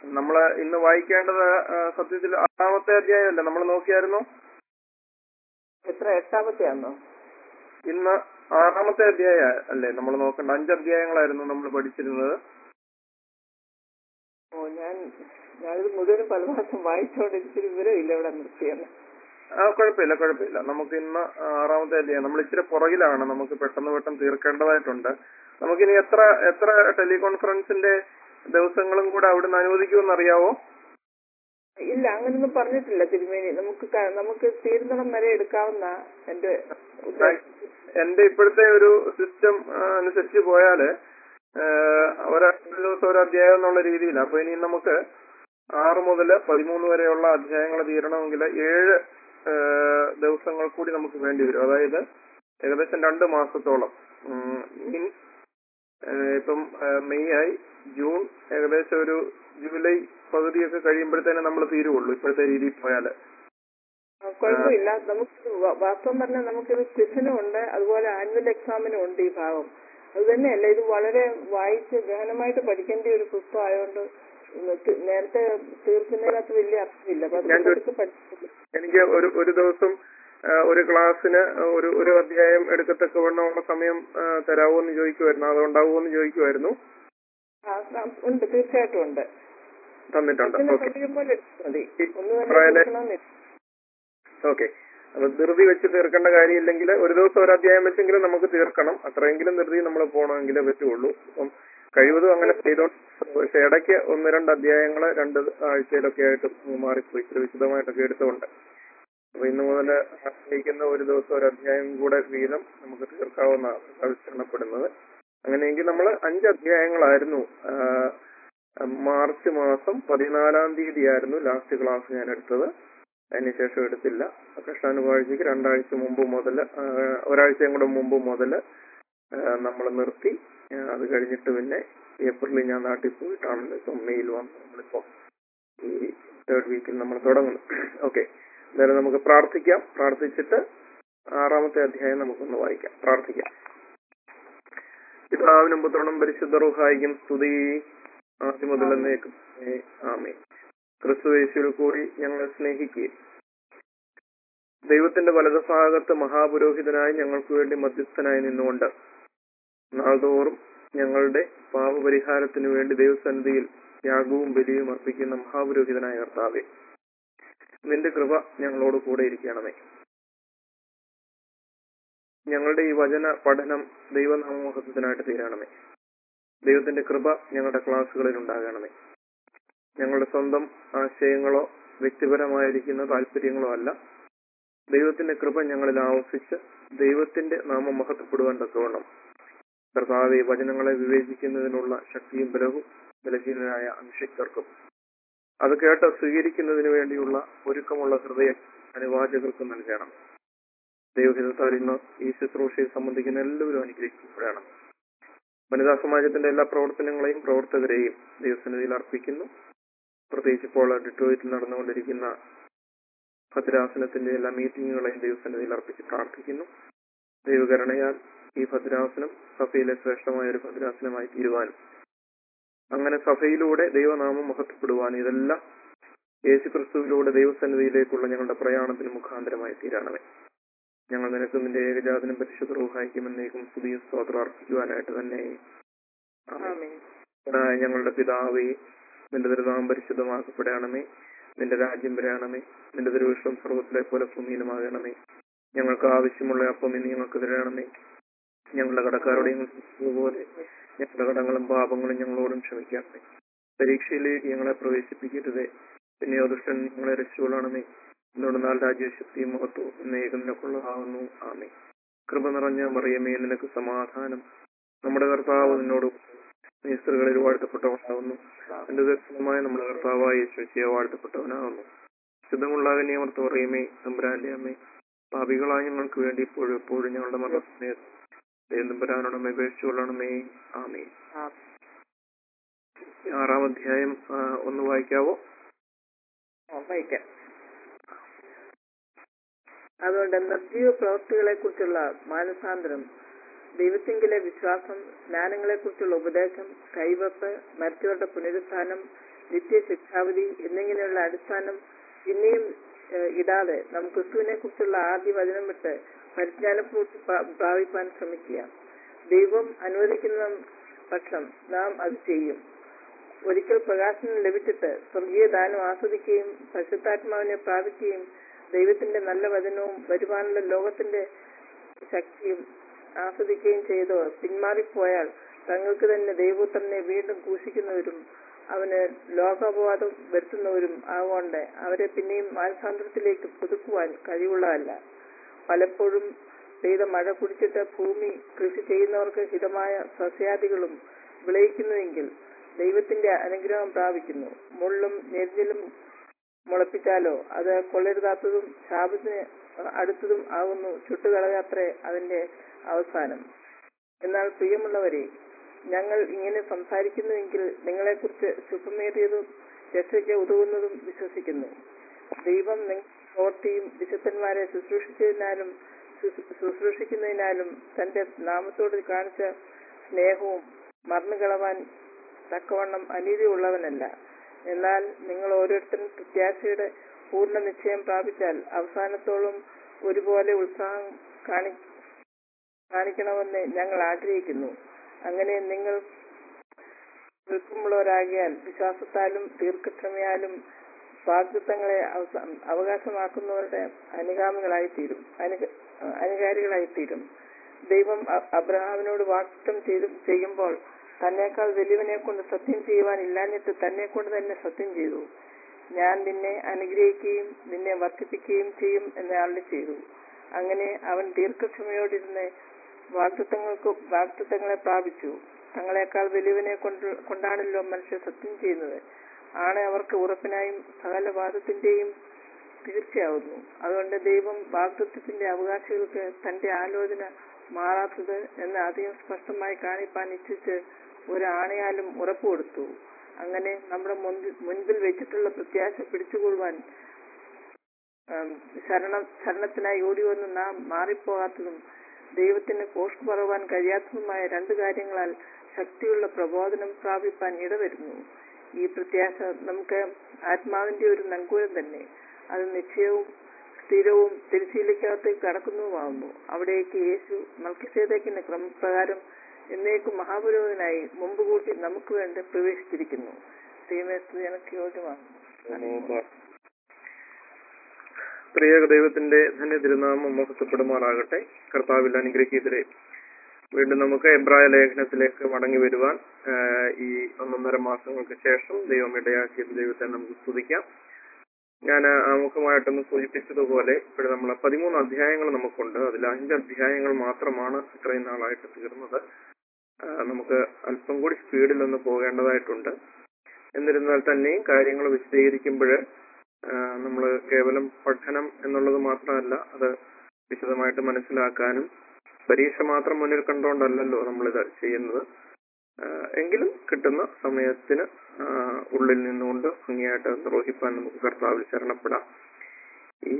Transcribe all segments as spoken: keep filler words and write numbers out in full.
നമ്മള് ഇന്ന് വായിക്കേണ്ടത് സത്യത്തിൽ ആറാമത്തെ അധ്യായമല്ലേ നമ്മൾ നോക്കിയായിരുന്നു? എത്ര എട്ടാമത്തെയാണോ? ഇന്ന് ആറാമത്തെ അധ്യായ അല്ലേ നമ്മൾ നോക്കേണ്ട? അഞ്ച് അധ്യായങ്ങളായിരുന്നു നമ്മൾ പഠിച്ചിരുന്നത്. ഓ ഞാൻ ഞാനിത് മുഴുവനും പല പ്രാവശ്യം വായിച്ചോണ്ട് ഇച്ചിരി വിവരമില്ല ഇവിടെ നിർത്തിയെന്ന്. ആ കുഴപ്പമില്ല കുഴപ്പമില്ല നമുക്ക് ഇന്ന് ആറാമത്തെ അധ്യായം. നമ്മൾ ഇച്ചിരി പുറകിലാണ്, നമുക്ക് പെട്ടെന്ന് പെട്ടെന്ന് തീർക്കേണ്ടതായിട്ടുണ്ട്. നമുക്കിനി എത്ര എത്ര ടെലികോൺഫറൻസിന്റെ ദിവസങ്ങളും കൂടെ അവിടുന്ന് അനുവദിക്കുമെന്ന് അറിയാവോ? ഇല്ല, അങ്ങനൊന്നും പറഞ്ഞിട്ടില്ല തിരുമേനി. നമുക്ക് നമുക്ക് തീരുന്നിടം വരെ എടുക്കാവുന്ന എന്റെ എന്റെ ഇപ്പോഴത്തെ ഒരു സിസ്റ്റം അനുസരിച്ച് പോയാല് ഒരാ ദിവസം ഒരു അധ്യായം എന്നുള്ള രീതിയില്ല. അപ്പൊ ഇനി നമുക്ക് ആറ് മുതൽ പതിമൂന്ന് വരെയുള്ള അധ്യായങ്ങൾ തീരണമെങ്കിൽ ഏഴ് ദിവസങ്ങൾ കൂടി നമുക്ക് വേണ്ടി വരും. അതായത് ഏകദേശം രണ്ട് മാസത്തോളം. മീൻസ് ഇപ്പം മെയ് ആയി, ജൂൺ, ഏകദേശം ഒരു ജൂലൈ പകുതിയൊക്കെ കഴിയുമ്പോഴത്തേനെ നമ്മൾ തീരുവുള്ളൂ ഇപ്പോഴത്തെ രീതിയിൽ പോയാല്. കുഴപ്പമില്ല. നമുക്ക് വാസ്തവം പറഞ്ഞാൽ നമുക്കിത് ക്വിസിനും ഉണ്ട്, അതുപോലെ ആനുവൽ എക്സാമിനും ഉണ്ട് ഈ ഭാഗം. അത് തന്നെയല്ല, ഇത് വളരെ വായിച്ച് ഗഹനമായിട്ട് പഠിക്കേണ്ട ഒരു പുസ്തകം ആയതുകൊണ്ട് നേരത്തെ തീർക്കുന്നതിനകത്ത് വലിയ അർത്ഥമില്ല. എനിക്ക് ഒരു ഒരു ദിവസം ഒരു ക്ലാസ്സിന് ഒരു ഒരു അധ്യായം എടുക്കത്തക്കവണ്ണമുള്ള സമയം തരാവോ എന്ന് ചോദിക്കുമായിരുന്നു. അതുണ്ടാവുമോ എന്ന് ചോദിക്കുമായിരുന്നു. ഉണ്ട്, തീർച്ചയായിട്ടും ഉണ്ട്, തന്നിട്ടുണ്ട്. ഓക്കെ. അപ്പൊ ധൃതി വെച്ച് തീർക്കേണ്ട കാര്യമില്ലെങ്കിൽ ഒരു ദിവസം ഒരു അധ്യായം വെച്ചെങ്കിലും നമുക്ക് തീർക്കണം. അത്രയെങ്കിലും ധൃതി നമ്മൾ പോകണമെങ്കിലേ പറ്റുള്ളൂ. അപ്പം കഴിവതും അങ്ങനെ ചെയ്തോണ്ട്. പക്ഷെ ഇടയ്ക്ക് ഒന്ന് രണ്ട് അധ്യായങ്ങള് രണ്ട് ആഴ്ചയിലൊക്കെ ആയിട്ട് മാറിപ്പോയി, ഇത്ര വിശദമായിട്ടൊക്കെ എടുത്തുകൊണ്ട്. അപ്പൊ ഇന്ന് മുതൽ ആശ്രയിക്കുന്ന ഒരു ദിവസം ഒരു അധ്യായം കൂടെ വീതം നമുക്ക് തീർക്കാവുന്ന ആവശ്യപ്പെടുന്നത്. അങ്ങനെയെങ്കിൽ നമ്മൾ അഞ്ച് അധ്യായങ്ങളായിരുന്നു. മാർച്ച് മാസം പതിനാലാം തീയതി ആയിരുന്നു ലാസ്റ്റ് ക്ലാസ് ഞാൻ എടുത്തത്. അതിനുശേഷം എടുത്തില്ല. കൃഷ്ണാനുവാഴ്ചക്ക് രണ്ടാഴ്ച മുമ്പ് മുതൽ ഒരാഴ്ചയും കൂടെ മുമ്പ് മുതൽ നമ്മൾ നിർത്തി. അത് കഴിഞ്ഞിട്ട് പിന്നെ ഏപ്രിലിൽ ഞാൻ നാട്ടിൽ പോയിട്ടാണ് ഇപ്പം മെയിൽ വന്ന് നമ്മളിപ്പോ ഈ തേർഡ് വീക്കിൽ നമ്മൾ തുടങ്ങുന്നു. ഓക്കെ, എന്തായാലും നമുക്ക് പ്രാർത്ഥിക്കാം. പ്രാർത്ഥിച്ചിട്ട് ആറാമത്തെ അധ്യായം നമുക്കൊന്ന് വായിക്കാം. പ്രാർത്ഥിക്കാം. പിതാവിനും പുത്രനും പരിശുദ്ധ റൂഹായിക്കും സ്തുതി, ആദ്യം മുതൽ എന്നേക്കും ആമേൻ. ക്രിസ്തുയേശുവിൽ കൂടി ഞങ്ങളെ സ്നേഹിക്കുകയും ദൈവത്തിന്റെ വലതുഭാഗത്ത് മഹാപുരോഹിതനായി ഞങ്ങൾക്ക് വേണ്ടി മധ്യസ്ഥനായി നിന്നുകൊണ്ട് നാൾതോറും ഞങ്ങളുടെ പാപപരിഹാരത്തിനു വേണ്ടി ദൈവസന്നിധിയിൽ യാഗവും ബലിയും അർപ്പിക്കുന്ന മഹാപുരോഹിതനായ കർത്താവേ, നിന്റെ കൃപ ഞങ്ങളോട് കൂടെ ഇരിക്കണമേ. ഞങ്ങളുടെ ഈ വചന പഠനം ദൈവനാമമഹത്വത്തിനായിട്ട് തീരണമേ. ദൈവത്തിന്റെ കൃപ ഞങ്ങളുടെ ക്ലാസ്സുകളിൽ ഉണ്ടാകണമേ. ഞങ്ങളുടെ സ്വന്തം ആശയങ്ങളോ വ്യക്തിപരമായിരിക്കുന്ന താല്പര്യങ്ങളോ അല്ല, ദൈവത്തിന്റെ കൃപ ഞങ്ങളിൽ ആവസിച്ച് ദൈവത്തിന്റെ നാമം മഹത്വപ്പെടുവാൻ തക്കവണ്ണം കർത്താവേ വചനങ്ങളെ വിവേചിക്കുന്നതിനുള്ള ശക്തിയും ബലവും ബലഹീനരായ അഭിഷിക്തർക്കും അത് കേട്ട് സ്വീകരിക്കുന്നതിന് വേണ്ടിയുള്ള ഒരുക്കമുള്ള ഹൃദയം അനുവാചകർക്കും നൽകണം. ദൈവഹിതത്താൽ ഇന്ന് ഈ ശുശ്രൂഷയെ സംബന്ധിക്കുന്ന എല്ലാവരും അനുഗ്രഹിക്കപ്പെടണം. വനിതാ സമാജത്തിന്റെ എല്ലാ പ്രവർത്തനങ്ങളെയും പ്രവർത്തകരെയും ദൈവസന്നിധിയിൽ അർപ്പിക്കുന്നു. പ്രത്യേകിച്ച് ഇപ്പോൾ ഡിട്രോയിറ്റിൽ നടന്നുകൊണ്ടിരിക്കുന്ന ഭദ്രാസനത്തിന്റെ എല്ലാ മീറ്റിങ്ങുകളെയും ദൈവസന്നിധിയിൽ അർപ്പിച്ച് പ്രാർത്ഥിക്കുന്നു. ദൈവകരുണയാൽ ഈ ഭദ്രാസനം സഭയിലെ ശ്രേഷ്ഠമായ ഒരു ഭദ്രാസനമായി തീരുവാനും അങ്ങനെ സഭയിലൂടെ ദൈവനാമം മഹത്വപ്പെടുവാനും ഇതെല്ലാം യേശു ക്രിസ്തുവിലൂടെ ദൈവസന്നിധിയിലേക്കുള്ള ഞങ്ങളുടെ പ്രയാണത്തിന് മുഖാന്തരമായി തീരണമേ. ഞങ്ങൾ നിനക്ക് നിന്റെ ഏകജാതനും പരിശുദ്ധ റൂഹായിക്കും എന്നേക്കും സ്തുതിയും സ്തോത്രം അർപ്പിക്കുവാനായിട്ട് തന്നെ. ഞങ്ങളുടെ പിതാവേ, നിന്റെ തിരുനാമം പരിശുദ്ധമാക്കപ്പെടണമേ. നിന്റെ രാജ്യം വരണമേ. നിന്റെ തിരുവിഷ്ടം സർവ്വത്തിലെ പോലെ ഭൂമിയിലുമാകണമേ. ഞങ്ങൾക്ക് ആവശ്യമുള്ള അപ്പം ഇനി ഞങ്ങൾക്ക് തരണമേ. ഞങ്ങളുടെ കടക്കാരോട് പോലെ ഞങ്ങളുടെ കടങ്ങളും പാപങ്ങളും ഞങ്ങളോടും ക്ഷമിക്കണമേ. പരീക്ഷയിലേക്ക് ഞങ്ങളെ പ്രവേശിപ്പിക്കരുതേ, പിന്നെയോ ദുഷ്ടൻ ഞങ്ങളെ രക്ഷിക്കൊള്ളണമേ. എന്നോട് നാല് രാജ്യശക്തിയും മഹത്വവും എന്നേകം നിനക്കുള്ളതാകുന്നു. ആമേൻ. കൃപ നിറഞ്ഞ മറിയമേ, നിനക്ക് സമാധാനം. നമ്മുടെ കർത്താവ് നിന്നോട് നീ സ്ത്രീകളിൽ വാഴ്ത്തപ്പെട്ടവനാകുന്നു. എന്റെ ദർശനമായ നമ്മുടെ കർത്താവായ യേശുവേ വാഴ്ത്തപ്പെട്ടവനാകുന്നു. ശുദ്ധമുള്ള നിയമർത്ത് പറയുമേ, തമ്പുരാന്റെ അമ്മേ, പാപികളായ ഞങ്ങൾക്ക് വേണ്ടി ഇപ്പോഴും എപ്പോഴും ഞങ്ങളുടെ മരണസമയത്ത് തമ്പുരാനോടമേ അപേക്ഷിച്ചുകൊള്ളണമേ. ആമേൻ. ആറാം അധ്യായം ഒന്ന് വായിക്കാവോ? വായിക്കാം. അതുകൊണ്ട് നിർജീവ പ്രവൃത്തികളെ കുറിച്ചുള്ള മാനസാന്തരം, ദൈവത്തിങ്കിലെ വിശ്വാസം, സ്നാനങ്ങളെ കുറിച്ചുള്ള ഉപദേശം, കൈവപ്പ്, മരിച്ചവരുടെ പുനരുത്ഥാനം, നിത്യ ശിക്ഷാവിധി എന്നിങ്ങനെയുള്ള അടിസ്ഥാനം പിന്നെയും ഏഹ്, ഇടാതെ നാം ക്രിസ്തുവിനെ കുറിച്ചുള്ള ആദ്യ വചനം വിട്ട് പരിജ്ഞാനപൂർത്തി പ്രാപിപ്പാൻ ശ്രമിക്കുക. ദൈവം അനുവദിക്കുന്ന പക്ഷം നാം അത് ചെയ്യും. ഒരിക്കൽ പ്രകാശനം ലഭിച്ചിട്ട് സ്വർഗീയ ദാനം ആസ്വദിക്കുകയും പരിശുദ്ധാത്മാവിനെ പ്രാപിക്കുകയും ദൈവത്തിന്റെ നല്ല വചനവും വരുവാനുള്ള ലോകത്തിന്റെ ശക്തിയും ആസ്വദിക്കുകയും ചെയ്തവർ പിന്മാറിപ്പോയാൽ തങ്ങൾക്ക് തന്നെ ദൈവപുത്രനെ വീണ്ടും ക്രൂശിക്കുന്നവരും അവന് ലോകാപവാദം വരുത്തുന്നവരും ആകൊണ്ട് അവരെ പിന്നെയും മാനസാന്തരത്തിലേക്ക് പുതുക്കുവാൻ കഴിവുള്ളതല്ല. പലപ്പോഴും പെയ്ത മഴ കുടിച്ചിട്ട് ഭൂമി കൃഷി ചെയ്യുന്നവർക്ക് ഹിതമായ സസ്യാദികളും വിളയിക്കുന്നുവെങ്കിൽ ദൈവത്തിന്റെ അനുഗ്രഹം പ്രാപിക്കുന്നു. മുള്ളും ഞെരിഞ്ഞിലും മുളപ്പിച്ചാലോ അത് കൊള്ളരുതാത്തതും ശാപത്തിന് അടുത്തതും ആകുന്നു, ചുട്ടുകളയാത്രേ അതിന്റെ അവസാനം. എന്നാൽ പ്രിയമുള്ളവരെ, ഞങ്ങൾ ഇങ്ങനെ സംസാരിക്കുന്നുവെങ്കിൽ നിങ്ങളെക്കുറിച്ച് ശുഭമേറിയതും രക്ഷയ്ക്ക് ഉതകുന്നതും വിശ്വസിക്കുന്നു. ദൈവം പ്രവൃത്തിയും വിശുദ്ധന്മാരെ ശുശ്രൂഷിച്ചതിനാലും ശുശ്രൂഷിക്കുന്നതിനാലും തന്റെ നാമത്തോട് കാണിച്ച സ്നേഹവും മറന്നുകളവാൻ തക്കവണ്ണം അനീതി ഉള്ളവനല്ല. എന്നാൽ നിങ്ങൾ ഓരോരുത്തരും പ്രത്യാശയുടെ പൂർണ്ണ നിശ്ചയം പ്രാപിച്ചാൽ അവസാനത്തോളം ഒരുപോലെ ഉത്സാഹം കാണി കാണിക്കണമെന്ന് ഞങ്ങൾ ആഗ്രഹിക്കുന്നു. അങ്ങനെ നിങ്ങൾ നിൽക്കുമ്പോഴാകിയാൽ വിശ്വാസത്താലും ദീർഘക്ഷമയാലും വാഗ്ദത്തങ്ങളെ അവകാശമാക്കുന്നവരുടെ അനുഗാമികളായിത്തീരും അനുകാരികളായിത്തീരും. ദൈവം അബ്രഹാമിനോട് വാഗ്ദത്തം ചെയ്തു ചെയ്യുമ്പോൾ തന്നേക്കാൾ വലിയവനെ കൊണ്ട് സത്യം ചെയ്യുവാൻ ഇല്ലാഞ്ഞിട്ട് തന്നെ കൊണ്ട് തന്നെ സത്യം ചെയ്തു. ഞാൻ നിന്നെ അനുഗ്രഹിക്കുകയും നിന്നെ വർദ്ധിപ്പിക്കുകയും ചെയ്യും എന്ന് അരുളി ചെയ്തു. അങ്ങനെ അവൻ ദീർഘക്ഷമയോടിരുന്ന് വാഗ്ദത്തങ്ങൾക്ക് വാഗ്ദത്തങ്ങളെ പ്രാപിച്ചു. തങ്ങളെക്കാൾ വലിയവനെ കൊണ്ട് കൊണ്ടാണല്ലോ മനുഷ്യർ സത്യം ചെയ്യുന്നത്. ആണ് അവർക്ക് ഉറപ്പിനായും സകല വാദത്തിന്റെയും തീർച്ചയാവുന്നു. അതുകൊണ്ട് ദൈവം വാഗ്ദത്തത്തിന്റെ അവകാശികൾക്ക് തന്റെ ആലോചന മാറാത്തത് എന്ന് അധികം സ്പഷ്ടമായി കാണിപ്പാൻ ഇച്ഛിച്ച് ഒരാണയാലും ഉറപ്പ് കൊടുത്തു. അങ്ങനെ നമ്മുടെ മുൻപിൽ മുൻപിൽ വെച്ചിട്ടുള്ള പ്രത്യാശ പിടിച്ചുകൊള്ളുവാൻ ശരണ ശരണത്തിനായി ഓടി വന്ന് നാം മാറിപ്പോകാത്തതും ദൈവത്തിന് കോഷ്ട് പറവാൻ കഴിയാത്തതുമായ രണ്ട് കാര്യങ്ങളാൽ ശക്തിയുള്ള പ്രബോധനം പ്രാപിപ്പാൻ ഇടവരുന്നു. ഈ പ്രത്യാശ നമുക്ക് ആത്മാവിന്റെ ഒരു നങ്കൂരം തന്നെ. അത് നിശ്ചയവും സ്ഥിരവും തിരിശീലിക്കകത്തേക്ക് കടക്കുന്നതുമാകുന്നു. അവിടേക്ക് യേശു മൽക്കീസേദെക്കിന്റെ ക്രമപ്രകാരം എന്നേക്കും മഹാപുരോഹിതനായി മുമ്പ് കൂട്ടി നമുക്ക് വേണ്ടി പ്രവേശിച്ചിരിക്കുന്നു. ദൈവമേ എനിക്ക് യോഗ്യമാണ്. പ്രിയ ദൈവത്തിന്റെ ധന്യ തിരുനാമം മഹത്വപ്പെടുമാറാകട്ടെ. കർത്താവിൽ അനുഗ്രഹീതരെ, വീണ്ടും നമുക്ക് എബ്രായ ലേഖനത്തിലേക്ക് മടങ്ങി വരുവാൻ ഈ ഒന്നൊന്നര മാസങ്ങൾക്ക് ശേഷം ദൈവം ഇടയാക്കിയത് ദൈവത്തെ നമുക്ക് സ്തുതിക്കാം. ഞാൻ ആമുഖമായിട്ടൊന്ന് സൂചിപ്പിച്ചതുപോലെ ഇപ്പോൾ നമ്മൾ പതിമൂന്ന് അധ്യായങ്ങൾ നമുക്കുണ്ട്. അതിൽ അഞ്ച് അധ്യായങ്ങൾ മാത്രമാണ് ഇത്രയും നാളായിട്ട് തീർന്നത്. നമുക്ക് അല്പം കൂടി സ്പീഡിൽ ഒന്ന് പോകേണ്ടതായിട്ടുണ്ട്. എന്നിരുന്നാൽ തന്നെയും കാര്യങ്ങൾ വിശദീകരിക്കുമ്പോൾ നമ്മൾ കേവലം പഠനം എന്നുള്ളത് മാത്രമല്ല, അത് വിശദമായിട്ട് മനസ്സിലാക്കാനും പരീക്ഷ മാത്രം മുന്നിൽ കണ്ടുകൊണ്ടല്ലല്ലോ നമ്മളിത് ചെയ്യുന്നത്. എങ്കിലും കിട്ടുന്ന സമയത്തിന് ഉള്ളിൽ നിന്നുകൊണ്ട് ഭംഗിയായിട്ട് നിർവഹിപ്പാൻ നമുക്ക് കർത്താവിൽ ശരണപ്പെടാം. ഈ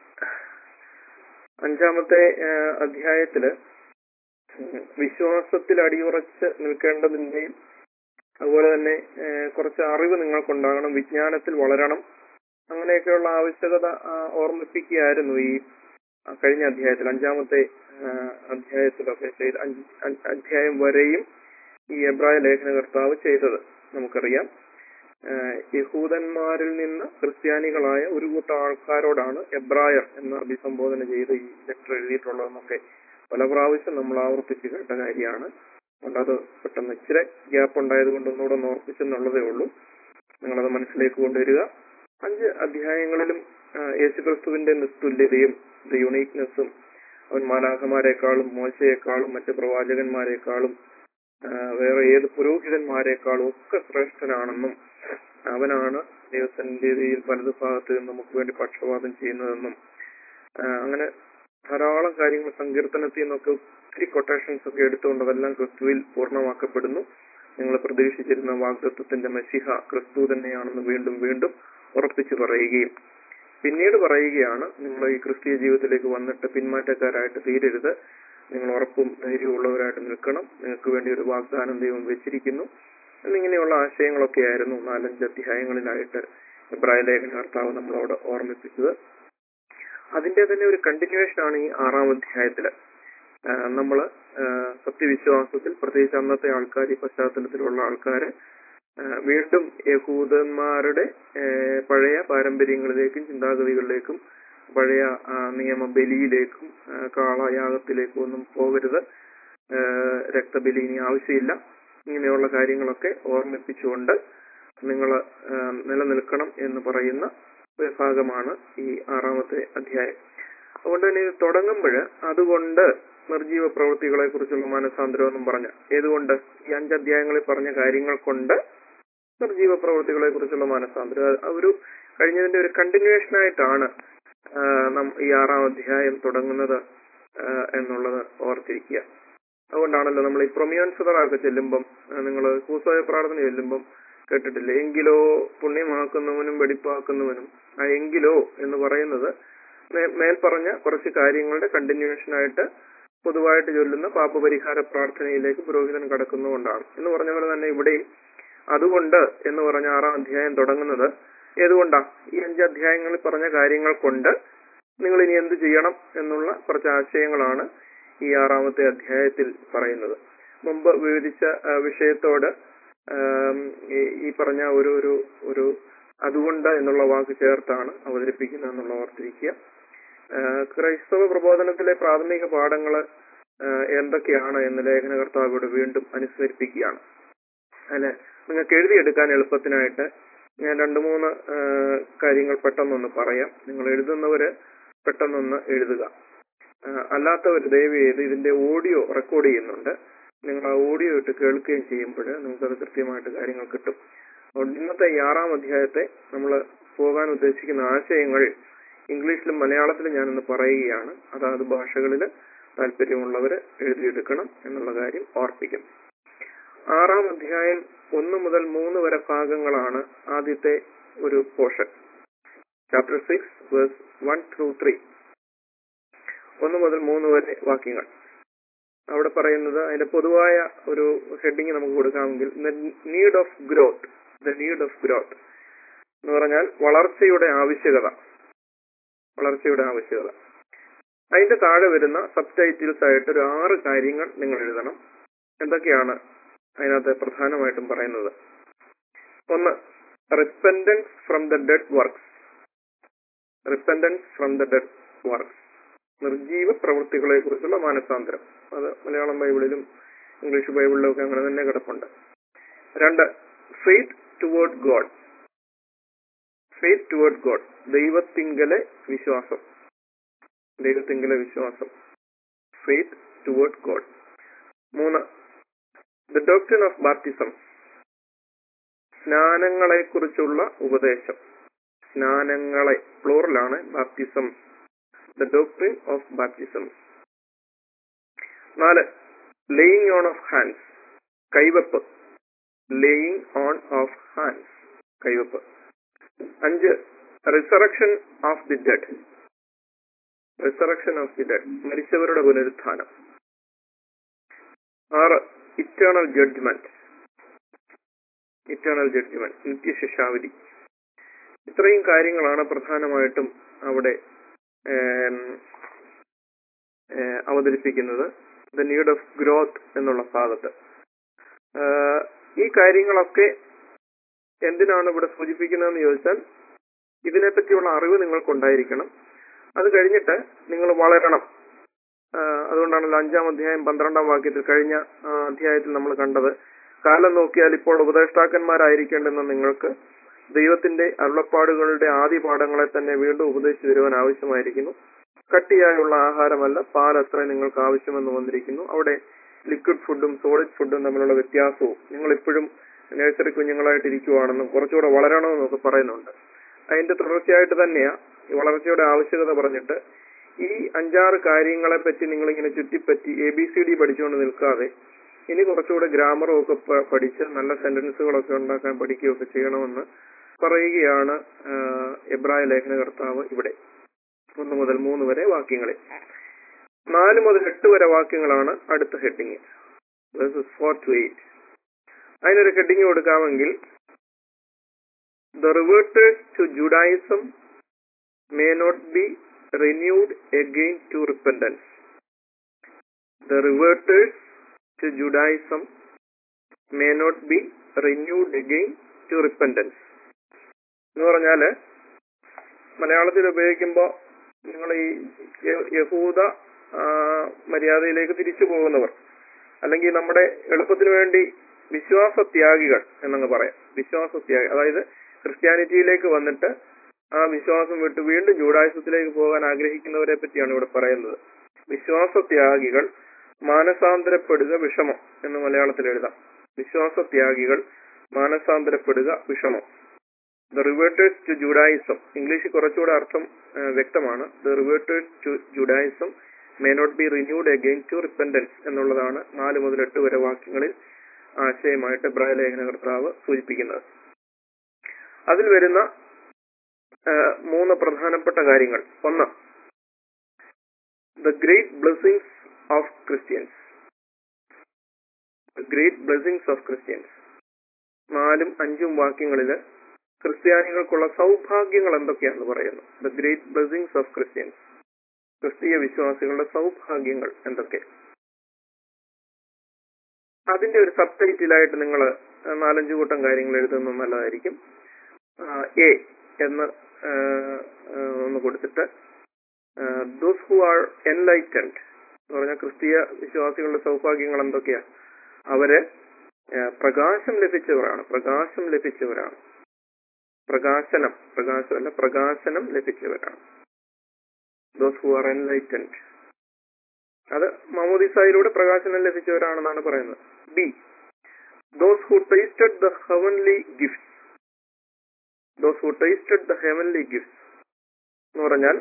അഞ്ചാമത്തെ അധ്യായത്തില് വിശ്വാസത്തിൽ അടിയുറച്ച് നിൽക്കേണ്ടതിന്റെയും അതുപോലെ തന്നെ കുറച്ച് അറിവ് നിങ്ങൾക്കുണ്ടാകണം, വിജ്ഞാനത്തിൽ വളരണം, അങ്ങനെയൊക്കെയുള്ള ആവശ്യകത ഓർമ്മിപ്പിക്കുകയായിരുന്നു ഈ കഴിഞ്ഞ അധ്യായത്തിൽ. അഞ്ചാമത്തെ അധ്യായത്തിലൊക്കെ ചെയ്ത് അധ്യായം വരെയും ഈ എബ്രായ ലേഖന കർത്താവ് ചെയ്തത് നമുക്കറിയാം. യഹൂദന്മാരിൽ നിന്ന് ക്രിസ്ത്യാനികളായ ഒരു കൂട്ടം ആൾക്കാരോടാണ് എബ്രായർ എന്ന് അഭിസംബോധന ചെയ്ത് ഈ ലെറ്റർ എഴുതിയിട്ടുള്ളതെന്നൊക്കെ പല പ്രാവശ്യം നമ്മൾ ആവർത്തിച്ച് കേട്ട കാര്യമാണ്. അതുകൊണ്ട് അത് പെട്ടെന്ന് ഇച്ചിരി ഗ്യാപ്പ് ഉണ്ടായത് കൊണ്ട് ഒന്നുകൂടെ ഒന്ന് ഓർപ്പിച്ചെന്നുള്ളതേ ഉള്ളൂ. നിങ്ങളത് മനസ്സിലേക്ക് കൊണ്ടുവരിക. അഞ്ച് അധ്യായങ്ങളിലും യേശുക്രിസ്തുവിന്റെ നിസ്തുല്യതയും യുണീക്നെസ്സും അവൻ മാലാഖമാരെക്കാളും മോശയെക്കാളും മറ്റ് പ്രവാചകന്മാരെക്കാളും വേറെ ഏത് പുരോഹിതന്മാരെക്കാളും ഒക്കെ ശ്രേഷ്ഠനാണെന്നും അവനാണ് ദൈവത്തിന്റെ വലതു ഭാഗത്ത് നമുക്ക് വേണ്ടി പക്ഷപാതം ചെയ്യുന്നതെന്നും അങ്ങനെ ധാരാളം കാര്യങ്ങൾ സങ്കീർത്തനത്തിൽ നിന്നൊക്കെ ഒത്തിരി കൊട്ടേഷൻസ് ഒക്കെ എടുത്തുകൊണ്ട് അതെല്ലാം ക്രിസ്തുവിൽ പൂർണ്ണമാക്കപ്പെടുന്നു. നിങ്ങൾ പ്രതീക്ഷിച്ചിരുന്ന വാഗ്ദത്തത്തിന്റെ മശിഹ ക്രിസ്തു തന്നെയാണെന്ന് വീണ്ടും വീണ്ടും ഉറപ്പിച്ചു പറയുകയും പിന്നീട് പറയുകയാണ്, നിങ്ങൾ ഈ ക്രിസ്തീയ ജീവിതത്തിലേക്ക് വന്നിട്ട് പിന്മാറ്റക്കാരായിട്ട് തീരരുത്, നിങ്ങൾ ഉറപ്പും ധൈര്യമുള്ളവരായിട്ട് നിൽക്കണം, നിങ്ങൾക്ക് വേണ്ടി ഒരു വാഗ്ദാനം ദൈവം വെച്ചിരിക്കുന്നു, എന്നിങ്ങനെയുള്ള ആശയങ്ങളൊക്കെയായിരുന്നു നാലഞ്ച് അധ്യായങ്ങളിലായിട്ട് എബ്രായ ലേഖന കർത്താവ് നമ്മളോട് ഓർമ്മിപ്പിച്ചത്. അതിന്റെ തന്നെ ഒരു കണ്ടിന്യൂവേഷൻ ആണ് ഈ ആറാം അധ്യായത്തില്. നമ്മള് സത്യവിശ്വാസത്തിൽ, പ്രത്യേകിച്ച് അന്നത്തെ ആൾക്കാർ, ഈ പശ്ചാത്തലത്തിലുള്ള ആൾക്കാര് വീണ്ടും യഹൂദന്മാരുടെ പഴയ പാരമ്പര്യങ്ങളിലേക്കും ചിന്താഗതികളിലേക്കും പഴയ നിയമ ബലിയിലേക്കും കാളയാഗത്തിലേക്കും ഒന്നും പോകരുത്, രക്തബലി ഇനി ആവശ്യമില്ല, ഇങ്ങനെയുള്ള കാര്യങ്ങളൊക്കെ ഓർമ്മിപ്പിച്ചുകൊണ്ട് നിങ്ങൾ നിലനിൽക്കണം എന്ന് പറയുന്ന ഒരു ഭാഗമാണ് ഈ ആറാമത്തെ അധ്യായം. അതുകൊണ്ട് തന്നെ ഇത് തുടങ്ങുമ്പോൾ അതുകൊണ്ട് നിർജീവ പ്രവൃത്തികളെ കുറിച്ചുള്ള മാനസാന്തരം എന്നും പറഞ്ഞ, ഏതുകൊണ്ട് ഈ അഞ്ചധ്യായങ്ങളിൽ പറഞ്ഞ കാര്യങ്ങൾ കൊണ്ട് നിർജീവ പ്രവൃത്തികളെ കുറിച്ചുള്ള മാനസാന്തരം ഒരു കഴിഞ്ഞതിന്റെ ഒരു കണ്ടിന്യൂവേഷൻ ആയിട്ടാണ് ഈ ആറാം അധ്യായം തുടങ്ങുന്നത് എന്നുള്ളത് ഓർത്തിരിക്കുക. അതുകൊണ്ടാണല്ലോ നമ്മൾ ഈ പ്രൊമിയോൻസുകളൊക്കെ ചെല്ലുമ്പം, നിങ്ങൾ കൂസോയ പ്രാർത്ഥന ചെല്ലുമ്പം കേട്ടിട്ടില്ലേ, എങ്കിലോ പുണ്യമാക്കുന്നവനും വെടിപ്പാക്കുന്നവനും. ആ എങ്കിലോ എന്ന് പറയുന്നത് മേൽപ്പറഞ്ഞ കുറച്ച് കാര്യങ്ങളുടെ കണ്ടിന്യൂവേഷൻ ആയിട്ട് പൊതുവായിട്ട് ചൊല്ലുന്ന പാപപരിഹാര പ്രാർത്ഥനയിലേക്ക് പുരോഹിതൻ കടക്കുന്നതുകൊണ്ടാണ്. എന്ന് പറഞ്ഞ പോലെ തന്നെ ഇവിടെ അതുകൊണ്ട് എന്ന് പറഞ്ഞ ആറാം അധ്യായം തുടങ്ങുന്നത് ഏതുകൊണ്ടാ? ഈ അഞ്ച് അധ്യായങ്ങളിൽ പറഞ്ഞ കാര്യങ്ങൾ കൊണ്ട് നിങ്ങൾ ഇനി എന്ത് ചെയ്യണം എന്നുള്ള കുറച്ച് ആശയങ്ങളാണ് ഈ ആറാമത്തെ അധ്യായത്തിൽ പറയുന്നത്. മുമ്പ് വിവരിച്ച വിഷയത്തോട് ഈ പറഞ്ഞ ഒരു ഒരു ഒരു അതുകൊണ്ട് എന്നുള്ള വാക്ക് ചേർത്താണ് അവതരിപ്പിക്കുന്നത് എന്നുള്ള ഓർത്തിരിക്കുക. ക്രൈസ്തവ പ്രബോധനത്തിലെ പ്രാഥമിക പാഠങ്ങൾ എന്തൊക്കെയാണ് എന്ന് ലേഖനകർത്താവോട് വീണ്ടും അനുസ്മരിപ്പിക്കുകയാണ്. അതിന് നിങ്ങൾക്ക് എഴുതിയെടുക്കാൻ എളുപ്പത്തിനായിട്ട് ഞാൻ രണ്ടു മൂന്ന് കാര്യങ്ങൾ പെട്ടെന്നൊന്ന് പറയാം. നിങ്ങൾ എഴുതുന്നവര് പെട്ടെന്നൊന്ന് എഴുതുക. അല്ലാത്തവർ ദയവ് ചെയ്ത് ഇതിന്റെ ഓഡിയോ റെക്കോർഡ് ചെയ്യുന്നുണ്ട്, നിങ്ങൾ ആ ഓഡിയോ ഇട്ട് കേൾക്കുകയും ചെയ്യുമ്പോൾ നിങ്ങൾക്കത് കൃത്യമായിട്ട് കാര്യങ്ങൾ കിട്ടും. അതുകൊണ്ട് ഇന്നത്തെ ഈ ആറാം അധ്യായത്തെ നമ്മൾ പോകാൻ ഉദ്ദേശിക്കുന്ന ആശയങ്ങൾ ഇംഗ്ലീഷിലും മലയാളത്തിലും ഞാനൊന്ന് പറയുകയാണ്. അതാത് ഭാഷകളിൽ താല്പര്യമുള്ളവര് എഴുതിയെടുക്കണം എന്നുള്ള കാര്യം ഓർപ്പിക്കണം. ആറാം അധ്യായം ഒന്ന് മുതൽ മൂന്ന് വരെ ഭാഗങ്ങളാണ് ആദ്യത്തെ ഒരു portion. Chapter six verse one through three, ഒന്ന് മുതൽ മൂന്ന് വരെ വാക്യങ്ങൾ. അവിടെ പറയുന്നത്, അതിന്റെ പൊതുവായ ഒരു ഹെഡിങ് നമുക്ക് കൊടുക്കാമെങ്കിൽ the need of growth. The need of growth എന്ന് പറഞ്ഞാൽ വളർച്ചയുടെ ആവശ്യകത. വളർച്ചയുടെ ആവശ്യകത. അതിന്റെ താഴെ വരുന്ന സബ് ടൈറ്റിൽസ് ആയിട്ട് ഒരു ആറ് കാര്യങ്ങൾ നിങ്ങൾ എഴുതണം. എന്തൊക്കെയാണ് അതിനകത്ത് പ്രധാനമായിട്ടും പറയുന്നത്? ഒന്ന്, repentance from the dead works. Repentance from the dead works, നിർജീവ പ്രവൃത്തികളെ കുറിച്ചുള്ള മാനസാന്തരം. അത് മലയാളം ബൈബിളിലും ഇംഗ്ലീഷ് ബൈബിളിലും ഒക്കെ അങ്ങനെ തന്നെ കിടപ്പുണ്ട്. രണ്ട്, faith toward God. Faith toward God, ദൈവത്തിങ്കലെ വിശ്വാസം. ദൈവത്തിങ്കലെ വിശ്വാസം, ഫെയ്ത്ത് ടുവേർഡ് ഗോഡ്. മൂന്ന്, ദ ഡോക്ട്രിൻ ഓഫ് ബാപ്റ്റിസം. സ്നാനങ്ങളെ കുറിച്ചുള്ള ഉപദേശം. സ്നാനങ്ങളെ പ്ലൂറലാണ്, baptism. The doctrine of baptism. നാല്, ലേയിങ് ഓൺ ഓഫ് ഹാൻഡ്സ്. കൈവപ്പ്. ലേയിങ് ഓൺ ഓഫ് ഹാൻഡ്സ്, കൈവപ്പ്. അഞ്ച്, resurrection of the dead. Resurrection of the dead, മരിച്ചവരുടെ പുനരുത്ഥാനം. ആറ്, ഇറ്റേണൽ ജഡ്ജ്മെന്റ്. ഇറ്റേണൽ ജഡ്ജ്മെന്റ്, നിത്യശിക്ഷാവിധി. ഇത്രയും കാര്യങ്ങളാണ് പ്രധാനമായിട്ടും അവിടെ അവതരിപ്പിക്കുന്നത് ദ നീഡ് ഓഫ് ഗ്രോത്ത് എന്നുള്ള ഭാഗത്ത്. ഈ കാര്യങ്ങളൊക്കെ എന്തിനാണ് ഇവിടെ സൂചിപ്പിക്കുന്നതെന്ന് ചോദിച്ചാൽ, ഇതിനെപ്പറ്റിയുള്ള അറിവ് നിങ്ങൾക്കുണ്ടായിരിക്കണം. അത് കഴിഞ്ഞിട്ട് നിങ്ങൾ വളരണം. അതുകൊണ്ടാണല്ലോ അഞ്ചാം അധ്യായം പന്ത്രണ്ടാം വാക്യത്തിൽ, കഴിഞ്ഞ അധ്യായത്തിൽ നമ്മൾ കണ്ടത്, കാലം നോക്കിയാൽ ഇപ്പോൾ ഉപദേഷ്ടാക്കന്മാരായിരിക്കേണ്ടുന്ന നിങ്ങൾക്ക് ദൈവത്തിന്റെ അരുളപ്പാടുകളുടെ ആദ്യ പാഠങ്ങളെ തന്നെ വീണ്ടും ഉപദേശിച്ചു തരുവാൻ ആവശ്യമായിരിക്കുന്നു. കട്ടിയായുള്ള ആഹാരമല്ല, പാൽ അത്ര നിങ്ങൾക്ക് ആവശ്യമെന്ന് വന്നിരിക്കുന്നു. അവിടെ ലിക്വിഡ് ഫുഡും സോളിഡ് ഫുഡും തമ്മിലുള്ള വ്യത്യാസവും, നിങ്ങൾ ഇപ്പോഴും നഴ്സറി കുഞ്ഞുങ്ങളായിട്ട് ഇരിക്കുവാണെന്നും കുറച്ചുകൂടെ വളരണമെന്നും ഒക്കെ പറയുന്നുണ്ട്. അതിന്റെ തുടർച്ചയായിട്ട് തന്നെയാ ഈ വളർച്ചയുടെ ആവശ്യകത പറഞ്ഞിട്ട് ഈ അഞ്ചാറ് കാര്യങ്ങളെ പറ്റി നിങ്ങളിങ്ങനെ ചുറ്റിപ്പറ്റി എ ബി സി ഡി പഠിച്ചുകൊണ്ട് നിൽക്കാതെ ഇനി കുറച്ചുകൂടെ ഗ്രാമറും ഒക്കെ പഠിച്ച് നല്ല സെന്റൻസുകളൊക്കെ ഉണ്ടാക്കാൻ പഠിക്കുകയൊക്കെ ചെയ്യണമെന്ന് പറയുകയാണ് എബ്രായ ലേഖനകർത്താവ് ഇവിടെ. ഒന്ന് മുതൽ മൂന്ന് വരെ വാക്യങ്ങളിൽ. നാല് മുതൽ എട്ട് വരെ വാക്യങ്ങളാണ് അടുത്ത ഹെഡിങ്, ഫോർ ടു എയ്റ്റ്. അതിനൊരു ഹെഡിങ് കൊടുക്കാമെങ്കിൽ the reverters to Judaism may not be renewed again to repentance. The reverters to Judaism may not be renewed again to repentance എന്ന് പറഞ്ഞാല് മലയാളത്തിൽ ഉപയോഗിക്കുമ്പോൾ നിങ്ങൾ ഈ യഹൂദ മര്യാദയിലേക്ക് തിരിച്ചു പോകുന്നവർ, അല്ലെങ്കിൽ നമ്മുടെ എളുപ്പത്തിന് വേണ്ടി വിശ്വാസത്യാഗികൾ എന്നങ്ങ് പറയാം. വിശ്വാസത്യാഗി, അതായത് ക്രിസ്ത്യാനിറ്റിയിലേക്ക് വന്നിട്ട് ആ വിശ്വാസം വിട്ട് വീണ്ടും ജൂഡായിസത്തിലേക്ക് പോകാൻ ആഗ്രഹിക്കുന്നവരെ പറ്റിയാണ് ഇവിടെ പറയുന്നത്. വിശ്വാസത്യാഗികൾ മാനസാന്തരപ്പെടുക വിഷമം എന്ന് മലയാളത്തിൽ എഴുതാം. വിശ്വാസത്യാഗികൾ മാനസാന്തരപ്പെടുക വിഷമം. ദ റിവേർട്ടേഴ്സ് ടു ജുഡായിസം, ഇംഗ്ലീഷിൽ കുറച്ചുകൂടെ അർത്ഥം വ്യക്തമാണ്. The reverters to Judaism may not be renewed again to repentance എന്നുള്ളതാണ് നാല് മുതൽ എട്ട് വരെ വാക്യങ്ങളിൽ ആശയമായിട്ട് എബ്രായ ലേഖനകർത്താവ് സൂചിപ്പിക്കുന്നത്. അതിൽ വരുന്ന മൂന്ന് പ്രധാനപ്പെട്ട കാര്യങ്ങൾ. ഒന്ന്, the great blessings of Christians. Great blessings of Christians. നാലും അഞ്ചും വാക്യങ്ങളില് ക്രിസ്ത്യാനികൾക്കുള്ള സൗഭാഗ്യങ്ങൾ എന്തൊക്കെയാണെന്ന് പറയുന്നു. The great blessings of Christians, ക്രിസ്തീയ വിശ്വാസികളുടെ സൗഭാഗ്യങ്ങൾ എന്തൊക്കെ. അതിന്റെ ഒരു സബ് ടൈറ്റിലായിട്ട് നിങ്ങൾ നാലഞ്ചു കൂട്ടം കാര്യങ്ങൾ എഴുതുന്നത് നല്ലതായിരിക്കും. എ എന്ന് ഒന്ന് കൊടുത്തിട്ട് ദോസ് ഹു ആർ എൻലൈറ്റൻഡ് എന്ന് പറഞ്ഞാൽ ക്രിസ്തീയ വിശ്വാസികളുടെ സൗഭാഗ്യങ്ങൾ എന്തൊക്കെയാ. അവര് പ്രകാശം ലഭിച്ചവരാണ്. പ്രകാശം ലഭിച്ചവരാണ് പ്രകാശനം പ്രകാശമല്ല പ്രകാശനം ലഭിച്ചവരാണ്. ദോസ് ഹു ആർ എൻലൈറ്റൻഡ്, അത് മാമോദിസായിലൂടെ പ്രകാശനം ലഭിച്ചവരാണെന്നാണ് പറയുന്നത്. B, those who tasted the heavenly gifts. Those who tasted the heavenly gifts എന്ന് പറഞ്ഞാൽ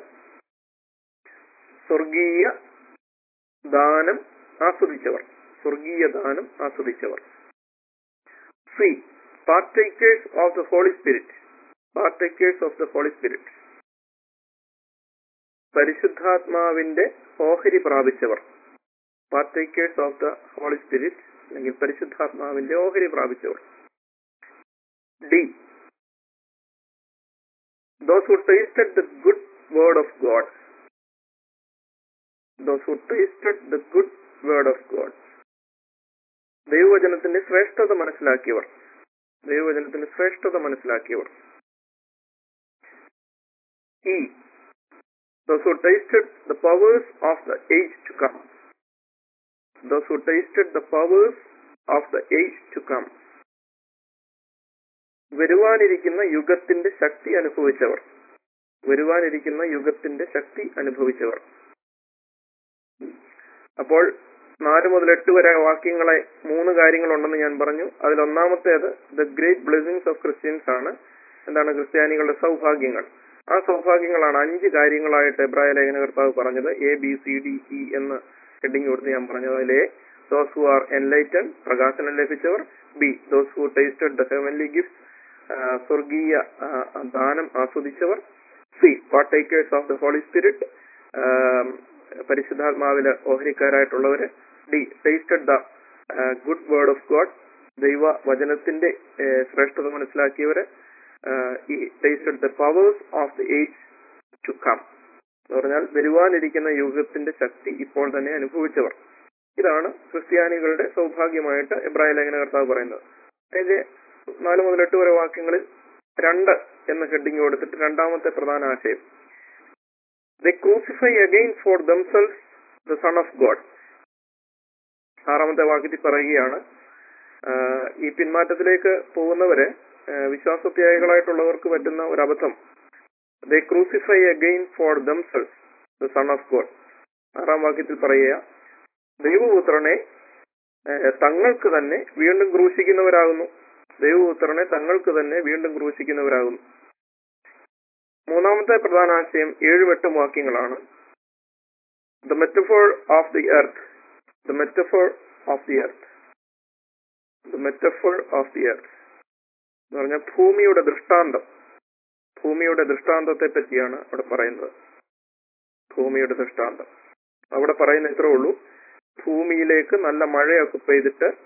സ്വർഗീയ ദാനം ആസ്വദിച്ചവർ. സ്വർഗീയ ദാനം ആസ്വദിച്ചവർ. C, partakers of the Holy Spirit. Partakers of the Holy Spirit, പരിശുദ്ധാത്മാവിന്റെ ഓഹരി പ്രാപിച്ചവർ. Partakers of the Holy Spirit അല്ലെങ്കിൽ പരിശുദ്ധാത്മാവിന്റെ ഓഹരി പ്രാപിച്ചവർ. D, those who tasted the good word of God. Those who tasted the good word of God, ദൈവവചനത്തിന്റെ ശ്രേഷ്ഠത മനസ്സിലാക്കിയവർ. ദൈവവചനത്തിന്റെ ശ്രേഷ്ഠത മനസ്സിലാക്കിയവർ. E, those who tasted the powers of the age to come. Those who tasted the powers of the age to come. വരുവാനിരിക്കുന്ന യുഗത്തിന്റെ ശക്തി അനുഭവിച്ചവർ. വരുവാനിരിക്കുന്ന യുഗത്തിന്റെ ശക്തി അനുഭവിച്ചവർ. അപ്പോൾ നാല് മുതൽ എട്ട് വരെ വാക്യങ്ങളെ മൂന്ന് കാര്യങ്ങളുണ്ടെന്ന് ഞാൻ പറഞ്ഞു. അതിൽ ഒന്നാമത്തേത് the great blessings of Christians ആണ്. എന്താണ് ക്രിസ്ത്യാനികളുടെ സൗഭാഗ്യങ്ങൾ. ആ സൗഭാഗ്യങ്ങളാണ് അഞ്ച് കാര്യങ്ങളായിട്ട് എബ്രായ ലേഖനകർത്താവ് പറഞ്ഞത്. A B C D E എന്ന് ഹെഡിങ് കൊടുത്ത് ഞാൻ പറഞ്ഞത്. അതിലെ ദോസ് ഹു ആർ എൻലൈറ്റൻഡ്, പ്രകാശനം ലഭിച്ചവർ. B, those who tasted the heavenly gift, സ്വർഗീയ ദാനം ആസ്വദിച്ചവർ. C, partakers of the Holy Spirit, പരിശുദ്ധാത്മാവിലെ ഓഹരിക്കാരായിട്ടുള്ളവര്. D, tasted the good word of God, ദൈവ വചനത്തിന്റെ ശ്രേഷ്ഠത മനസ്സിലാക്കിയവര്. E tasted the powers of the age to come എന്ന് പറഞ്ഞാൽ വരുവാനിരിക്കുന്ന യുഗത്തിന്റെ ശക്തി ഇപ്പോൾ തന്നെ അനുഭവിച്ചവർ. ഇതാണ് ക്രിസ്ത്യാനികളുടെ സൗഭാഗ്യമായിട്ട് എബ്രായ ലേഖനകർത്താവ് പറയുന്നത്. അതിന്റെ നാല് മുതൽ എട്ട് വരെ വാക്യങ്ങളിൽ രണ്ട് എന്ന ഹെഡിങ് കൊടുത്തിട്ട് രണ്ടാമത്തെ പ്രധാന ആശയം, they crucify again for themselves the Son of God. ആറാമത്തെ വാക്യത്തിൽ പറയുകയാണ്, ഈ പിന്മാറ്റത്തിലേക്ക് പോകുന്നവര് വിശ്വാസത്യാഗികളായിട്ടുള്ളവർക്ക് പറ്റുന്ന ഒരു അബദ്ധം, they crucify again for themselves the Son of God. ആറാം വാക്യത്തിൽ പറയുക, ദൈവപുത്രനെ തങ്ങൾക്ക് തന്നെ വീണ്ടും ക്രൂശിക്കുന്നവരാകുന്നു. ദൈവപുത്രനെ തങ്ങൾക്ക് തന്നെ വീണ്ടും ക്രൂശിക്കുന്നവരാകുന്നു. മൂന്നാമത്തെ പ്രധാന ആശയം ഏഴും എട്ടും വാക്യങ്ങളാണ്. The metaphor of the earth, the metaphor of the earth, the metaphor of the earth എന്ന് പറഞ്ഞാൽ ഭൂമിയുടെ ദൃഷ്ടാന്തം. ഭൂമിയുടെ ദൃഷ്ടാന്തത്തെ പറ്റിയാണ് അവിടെ പറയുന്നത്. ഭൂമിയുടെ ദൃഷ്ടാന്തം അവിടെ പറയുന്ന ഇത്രേ ഉള്ളൂ, ഭൂമിയിലേക്ക് നല്ല മഴയൊക്കെ പെയ്തിട്ട്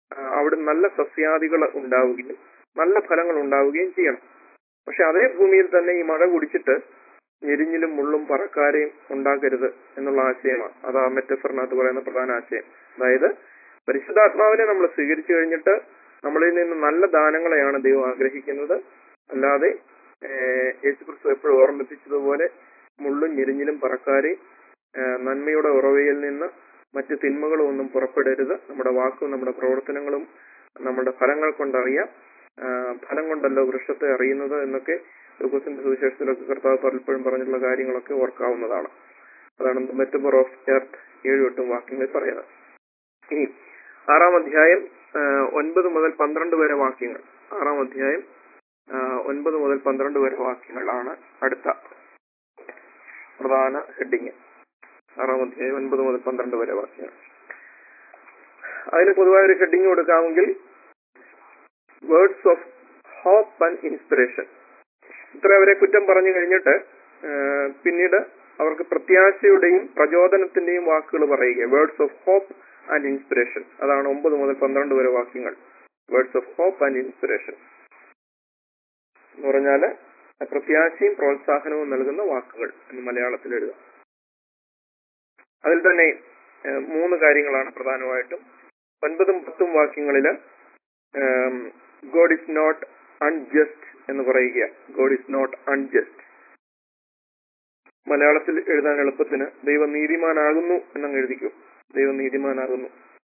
അവിടെ നല്ല സസ്യാദികൾ ഉണ്ടാവുകയും നല്ല ഫലങ്ങൾ ഉണ്ടാവുകയും ചെയ്യണം. പക്ഷെ അതേ ഭൂമിയിൽ തന്നെ ഈ മഴ കുടിച്ചിട്ട് ഞെരിഞ്ഞിലും മുള്ളും പറക്കാരെയും ഉണ്ടാക്കരുത് എന്നുള്ള ആശയമാണ്. അതാ മെറ്റഫറിനകത്ത് പറയുന്ന പ്രധാന ആശയം. അതായത് പരിശുദ്ധാത്മാവിനെ നമ്മൾ സ്വീകരിച്ചു കഴിഞ്ഞിട്ട് നമ്മളിൽ നിന്ന് നല്ല ദാനങ്ങളെയാണ് ദൈവം ആഗ്രഹിക്കുന്നത്. അല്ലാതെ യേശുക്രിസ്തു എപ്പോഴും ഓർമ്മിപ്പിച്ചതുപോലെ മുള്ളും ഞെരിഞ്ഞിലും പറക്കാരെയും നന്മയുടെ ഉറവയിൽ നിന്ന് മറ്റ് തിന്മകളും ഒന്നും പുറപ്പെടരുത്. നമ്മുടെ വാക്കും നമ്മുടെ പ്രവർത്തനങ്ങളും നമ്മുടെ ഫലങ്ങൾ കൊണ്ടറിയാം. ഫലം കൊണ്ടല്ലോ വൃക്ഷത്തെ അറിയുന്നത് എന്നൊക്കെ ലൂക്കോസിന്റെ സുവിശേഷത്തിലൊക്കെ കർത്താവ് പലപ്പോഴും പറഞ്ഞിട്ടുള്ള കാര്യങ്ങളൊക്കെ ഓർക്കാവുന്നതാണ്. അതാണ് മെറ്റഫർ ഓഫ് എർത്ത് ഏഴു എട്ടും വാക്യങ്ങളിൽ പറയുന്നത്. ഇനി ആറാം അധ്യായം ഒൻപത് മുതൽ പന്ത്രണ്ട് വരെ വാക്യങ്ങൾ ആറാം അധ്യായം ഒൻപത് മുതൽ പന്ത്രണ്ട് വരെ വാക്യങ്ങളാണ് അടുത്ത പ്രധാന ഹെഡിങ്. ആറാം അധ്യായം ഒൻപത് മുതൽ പന്ത്രണ്ട് വരെ വാക്യങ്ങൾ. അതിന് പൊതുവായ ഒരു ഹെഡിങ് കൊടുക്കാമെങ്കിൽ words of hope and inspiration. ഇത്ര അവരെ കുറ്റം പറഞ്ഞു കഴിഞ്ഞിട്ട് പിന്നീട് അവർക്ക് പ്രത്യാശയുടെയും പ്രചോദനത്തിന്റെയും വാക്കുകൾ പറയുക. Words of hope and inspiration, അതാണ് ഒമ്പത് മുതൽ പന്ത്രണ്ട് വരെ വാക്യങ്ങൾ. Words of hope and inspiration എന്ന് പറഞ്ഞാല് പ്രത്യാശയും പ്രോത്സാഹനവും നൽകുന്ന വാക്കുകൾ എന്ന് മലയാളത്തിൽ എഴുതാം. അതിൽ തന്നെ മൂന്ന് കാര്യങ്ങളാണ് പ്രധാനമായിട്ടും. ഒൻപതും പത്തും വാക്യങ്ങളില് ഗോഡ് ഇസ് നോട്ട് അൺജസ്റ്റ് എന്ന് പറയുക. God is not unjust. മലയാളത്തിൽ എഴുതാൻ എളുപ്പത്തിന് ദൈവം നീതിമാനാകുന്നു എന്നങ്ങ് എഴുതിക്കും. ദൈവം നീതിമാനാകുന്നു.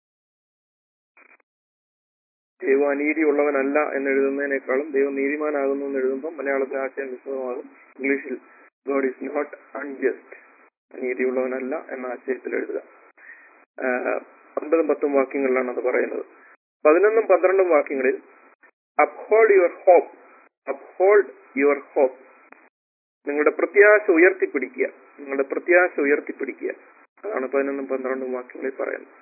ദൈവം അനീതിയുള്ളവനല്ല എന്ന് എഴുതുന്നതിനേക്കാളും ദൈവം നീതിമാനാകുന്നു എന്ന് എഴുതുമ്പോൾ മലയാളത്തിൽ ആശയം വിശദമാകും. ഇംഗ്ലീഷിൽ ഗോഡ് ഇസ് നോട്ട് അൺജസ്റ്റ്, അനീതിയുള്ളവനല്ല എന്ന ആശയത്തിൽ എഴുതുക. ഒൻപതും പത്തും വാക്യങ്ങളിലാണ് അത് പറയുന്നത്. പതിനൊന്നും പന്ത്രണ്ടും വാക്യങ്ങളിൽ uphold your hope, uphold your hope, നിങ്ങളുടെ പ്രത്യാശ ഉയർത്തിപ്പിടിക്കുക, നിങ്ങളുടെ പ്രത്യാശ ഉയർത്തിപ്പിടിക്കുക. അതാണ് പതിനൊന്നും പന്ത്രണ്ടും വാക്യങ്ങളിൽ പറയുന്നത്.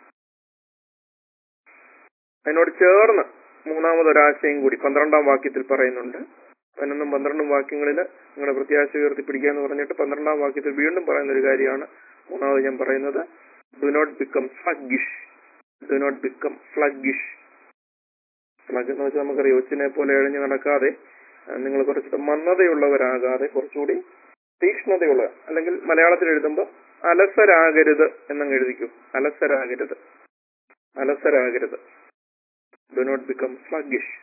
അതിനോട് ചേർന്ന് മൂന്നാമതൊരാശയം കൂടി പന്ത്രണ്ടാം വാക്യത്തിൽ പറയുന്നുണ്ട്. പതിനൊന്നും പന്ത്രണ്ടും വാക്യങ്ങളിൽ നിങ്ങളുടെ പ്രത്യാശ ഉയർത്തിപ്പിടിക്കുക എന്ന് പറഞ്ഞിട്ട് പന്ത്രണ്ടാം വാക്യത്തിൽ വീണ്ടും പറയുന്ന ഒരു കാര്യമാണ് മൂന്നാമത് ഞാൻ പറയുന്നത്. Do not become sluggish, do not become sluggish. Slug എന്ന് വെച്ചാൽ നമുക്കറിയാം, ഒച്ചിനെ പോലെ എഴഞ്ഞു നടക്കാതെ നിങ്ങൾ കുറച്ചുകൂടെ മന്ദതയുള്ളവരാകാതെ കുറച്ചുകൂടി തീക്ഷ്ണതയുള്ള, അല്ലെങ്കിൽ മലയാളത്തിൽ എഴുതുമ്പോൾ അലസരാകരുത് എന്നങ്ങ് എഴുതിക്കും. അലസരാകരുത്, അലസരാകരുത്. Do not become sluggish.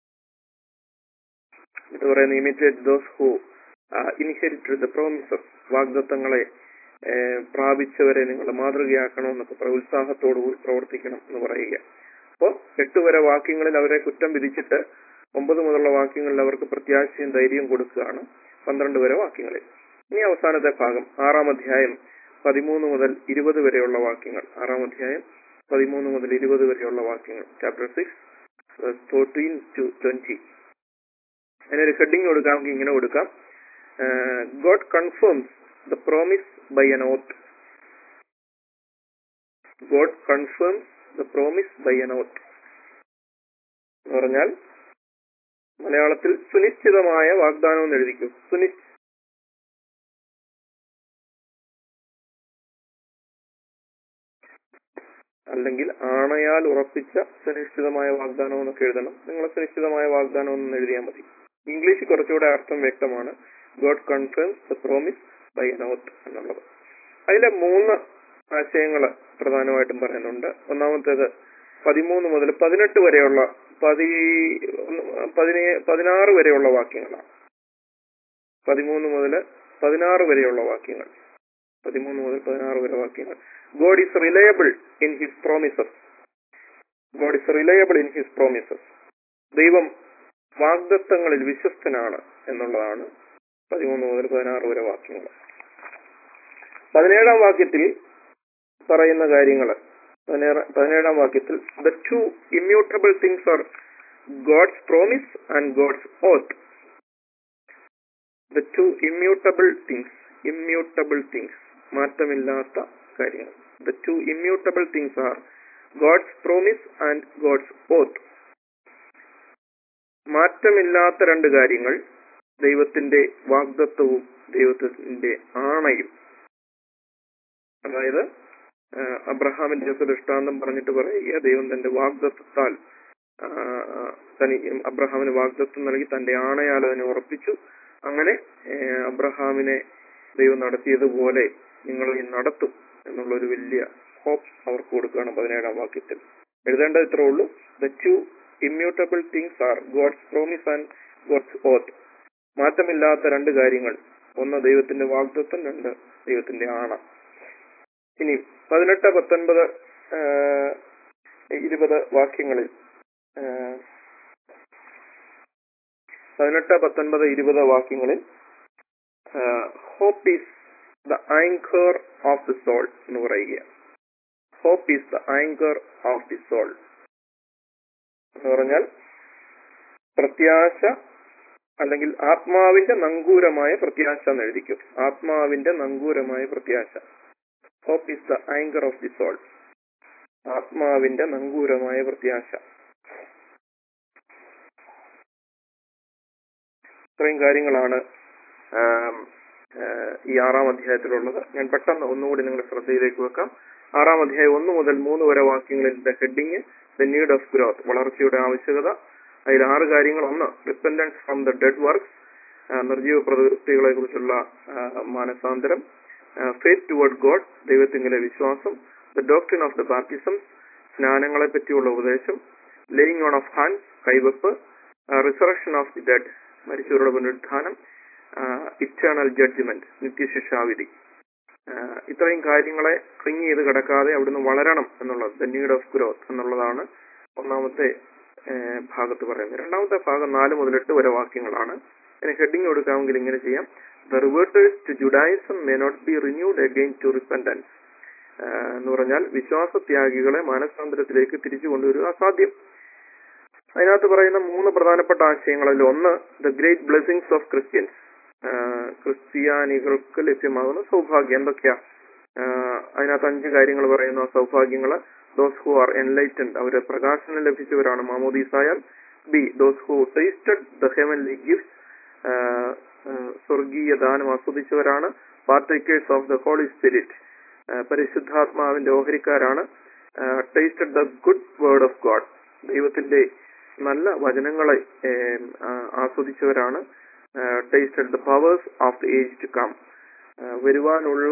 ഇത് പറയുന്ന imitate those who inherit the promises, വാഗ്ദത്തങ്ങളെ പ്രാപിച്ചവരെ നിങ്ങൾ മാതൃകയാക്കണമെന്നൊക്കെ ഉത്സാഹത്തോടുകൂടി പ്രവർത്തിക്കണം എന്ന് പറയുക. അപ്പോൾ എട്ട് വരെ വാക്യങ്ങളിൽ അവരെ കുറ്റം വിധിച്ചിട്ട് ഒമ്പത് മുതലുള്ള വാക്യങ്ങളിൽ അവർക്ക് പ്രത്യാശയും ധൈര്യവും കൊടുക്കുകയാണ്. പന്ത്രണ്ട് വരെ വാക്യങ്ങളിൽ. ഇനി അവസാനത്തെ ഭാഗം ആറാം അധ്യായം പതിമൂന്ന് മുതൽ ഇരുപത് വരെയുള്ള വാക്യങ്ങൾ. ആറാം അധ്യായം പതിമൂന്ന് മുതൽ ഇരുപത് വരെയുള്ള വാക്യങ്ങൾ. Chapter six fourteen to twenty. അതിനൊരു ഹെഡിങ് കൊടുക്കാമെങ്കിൽ ഇങ്ങനെ കൊടുക്കാം. God confirms the promise by an oath. God confirms the promise by an oath എന്ന് പറഞ്ഞാൽ മലയാളത്തിൽ സുനിശ്ചിതമായ വാഗ്ദാനം എന്ന് എഴുതിക്കും. സുനിശ്ച അല്ലെങ്കിൽ ആണയാൽ ഉറപ്പിച്ച സുനിശ്ചിതമായ വാഗ്ദാനം എന്നൊക്കെ എഴുതണം. നിങ്ങൾ സുനിശ്ചിതമായ വാഗ്ദാനം എന്ന് എഴുതിയാൽ മതി. ഇംഗ്ലീഷിൽ കുറച്ചുകൂടെ അർത്ഥം വ്യക്തമാണ്. God confirms the promise by an oath എന്നുള്ളത്. അതിലെ മൂന്ന് ആശയങ്ങൾ പ്രധാനമായിട്ടും പറയുന്നുണ്ട്. ഒന്നാമത്തേത് പതിമൂന്ന് മുതൽ പതിനെട്ട് വരെയുള്ള പതി പതിനേ പതിനാറ് വരെയുള്ള വാക്യങ്ങളാണ്. പതിമൂന്ന് മുതൽ പതിനാറ് വരെയുള്ള വാക്യങ്ങൾ. പതിമൂന്ന് മുതൽ പതിനാറ് വരെ വാക്യങ്ങൾ. God is reliable in his promises. God is reliable in his promises. ദൈവം വാഗ്ദത്തങ്ങളിൽ വിശ്വസ്തനാണ് എന്നുള്ളതാണ് പതിമൂന്ന് മുതൽ പതിനാറ് വരെ വാക്യങ്ങൾ. പതിനേഴാം വാക്യത്തിൽ പറയുന്ന കാര്യങ്ങൾ, പതിനേഴാം വാക്യത്തിൽ the two immutable things are God's promise and God's oath. The two immutable things, immutable things, മാറ്റമില്ലാത്ത കാര്യങ്ങൾ. The two immutable things are God's promise and God's oath. മാറ്റമില്ലാത്ത രണ്ട് കാര്യങ്ങൾ, ദൈവത്തിന്റെ വാഗ്ദത്തവും ദൈവത്തിന്റെ ആണയും. അതായത് അബ്രഹാമിന്റെ ദൃഷ്ടാന്തം പറഞ്ഞിട്ട് പറയുക, ദൈവം തന്റെ വാഗ്ദത്തത്താൽ തനി അബ്രഹാമിന് വാഗ്ദത്തം നൽകി തന്റെ ആണയാൽ അതിനെ ഉറപ്പിച്ചു. അങ്ങനെ അബ്രഹാമിനെ ദൈവം നടത്തിയതുപോലെ നിങ്ങളെ നടത്തും എന്നുള്ളൊരു വലിയ ഹോപ്പ് അവർക്ക് കൊടുക്കുകയാണ് പതിനേഴാം വാക്യത്തിൽ. എഴുതേണ്ടത് ഇത്രേ ഉള്ളൂ. The two immutable things are God's promise and God's oath. മാറ്റമില്ലാത്ത രണ്ട് കാര്യങ്ങൾ, ഒന്ന് ദൈവത്തിന്റെ വാഗ്ദത്തം, രണ്ട് ദൈവത്തിന്റെ ആണ. ഇനി പതിനെട്ട് പത്തൊൻപത് ഇരുപത് വാക്യങ്ങളിൽ പതിനെട്ട് പത്തൊൻപത് ഇരുപത് വാക്യങ്ങളിൽ hope is the anchor of the soul എന്ന് പറയുക. Hope is the anchor of the soul എന്ന് പറഞ്ഞാൽ പ്രത്യാശ അല്ലെങ്കിൽ ആത്മാവിന്റെ നങ്കൂരമായ പ്രത്യാശ എന്ന് എഴുതിക്കും. ആത്മാവിന്റെ നങ്കൂരമായ പ്രത്യാശ. Hope is the anchor of the soul. ആത്മാവിന്റെ നങ്കൂരമായ പ്രത്യാശ. ഇത്രയും കാര്യങ്ങളാണ് ഈ ആറാം അധ്യായത്തിലുള്ളത്. ഞാൻ പെട്ടെന്ന് ഒന്നുകൂടി നിങ്ങളുടെ ശ്രദ്ധയിലേക്ക് വെക്കാം. ആറാം അധ്യായം ഒന്ന് മുതൽ മൂന്ന് വരെ വാക്യങ്ങളിൽ heading the need of growth, വളർച്ചയുടെ ആവശ്യകത. അതിൽ ആറ് കാര്യങ്ങൾ. ഒന്ന്, repentance from the dead works, നിർജീവ പ്രവൃത്തികളെ കുറിച്ചുള്ള മാനസാന്തരം. ഫെയ്ത്ത് ടുവേർഡ് ഗോഡ്, ദൈവത്തിങ്കിലെ വിശ്വാസം. The doctrine of the baptisms, സ്നാനങ്ങളെ പറ്റിയുള്ള ഉപദേശം. ലേയിങ് ഓൺ ഓഫ് ഹാൻഡ്സ്, കൈവെപ്പ്. റിസറക്ഷൻ ഓഫ് ദി ഡെഡ്, മരിച്ചവരുടെ പുനരുത്ഥാനം. ഇറ്റേണൽ ജഡ്ജ്മെന്റ്, നിത്യശിക്ഷാവിധി. ഇത്രയും കാര്യങ്ങളെ ക്ലിങ് ചെയ്ത് കിടക്കാതെ അവിടുന്ന് വളരണം എന്നുള്ളത്, ദ നീഡ് ഓഫ് ഗ്രോത്ത് എന്നുള്ളതാണ് ഒന്നാമത്തെ ഭാഗത്ത് പറയുന്നത്. രണ്ടാമത്തെ ഭാഗം നാല് മുതൽ എട്ട് വരെ വാക്യങ്ങളാണ്. അതിന് ഹെഡിങ് കൊടുക്കാമെങ്കിൽ ഇങ്ങനെ ചെയ്യാം: the reverters to Judaism may not be renewed again to repentance എന്ന് പറഞ്ഞാൽ വിശ്വാസത്യാഗികളെ മാനസാന്തരത്തിലേക്ക് തിരിച്ചു കൊണ്ടുവരിക അസാധ്യം. അതിനകത്ത് പറയുന്ന മൂന്ന് പ്രധാനപ്പെട്ട ആശയങ്ങളിൽ ഒന്ന്, the great blessings of Christians, ക്രിസ്ത്യാനികൾക്ക് ലഭ്യമാകുന്ന സൗഭാഗ്യം എന്തൊക്കെയാ? അതിനകത്ത് അഞ്ച് കാര്യങ്ങൾ പറയുന്നു. സൗഭാഗ്യങ്ങള്: ദോസ് ഹു ആർ എൻലൈറ്റൻഡ്, അവര് പ്രകാശനം ലഭിച്ചവരാണ് മാമോദീസായാൽ. B, those who tasted the heavenly gifts, സ്വർഗീയ ദാനം ആസ്വദിച്ചവരാണ്. Partakers of the Holy Spirit, പരിശുദ്ധാത്മാവിന്റെ ഓഹരിക്കാരാണ്. Tasted the good word of God, ദൈവത്തിന്റെ നല്ല വചനങ്ങളെ ആസ്വദിച്ചവരാണ്. Tasted the powers of the age to come, വരുവാനുള്ള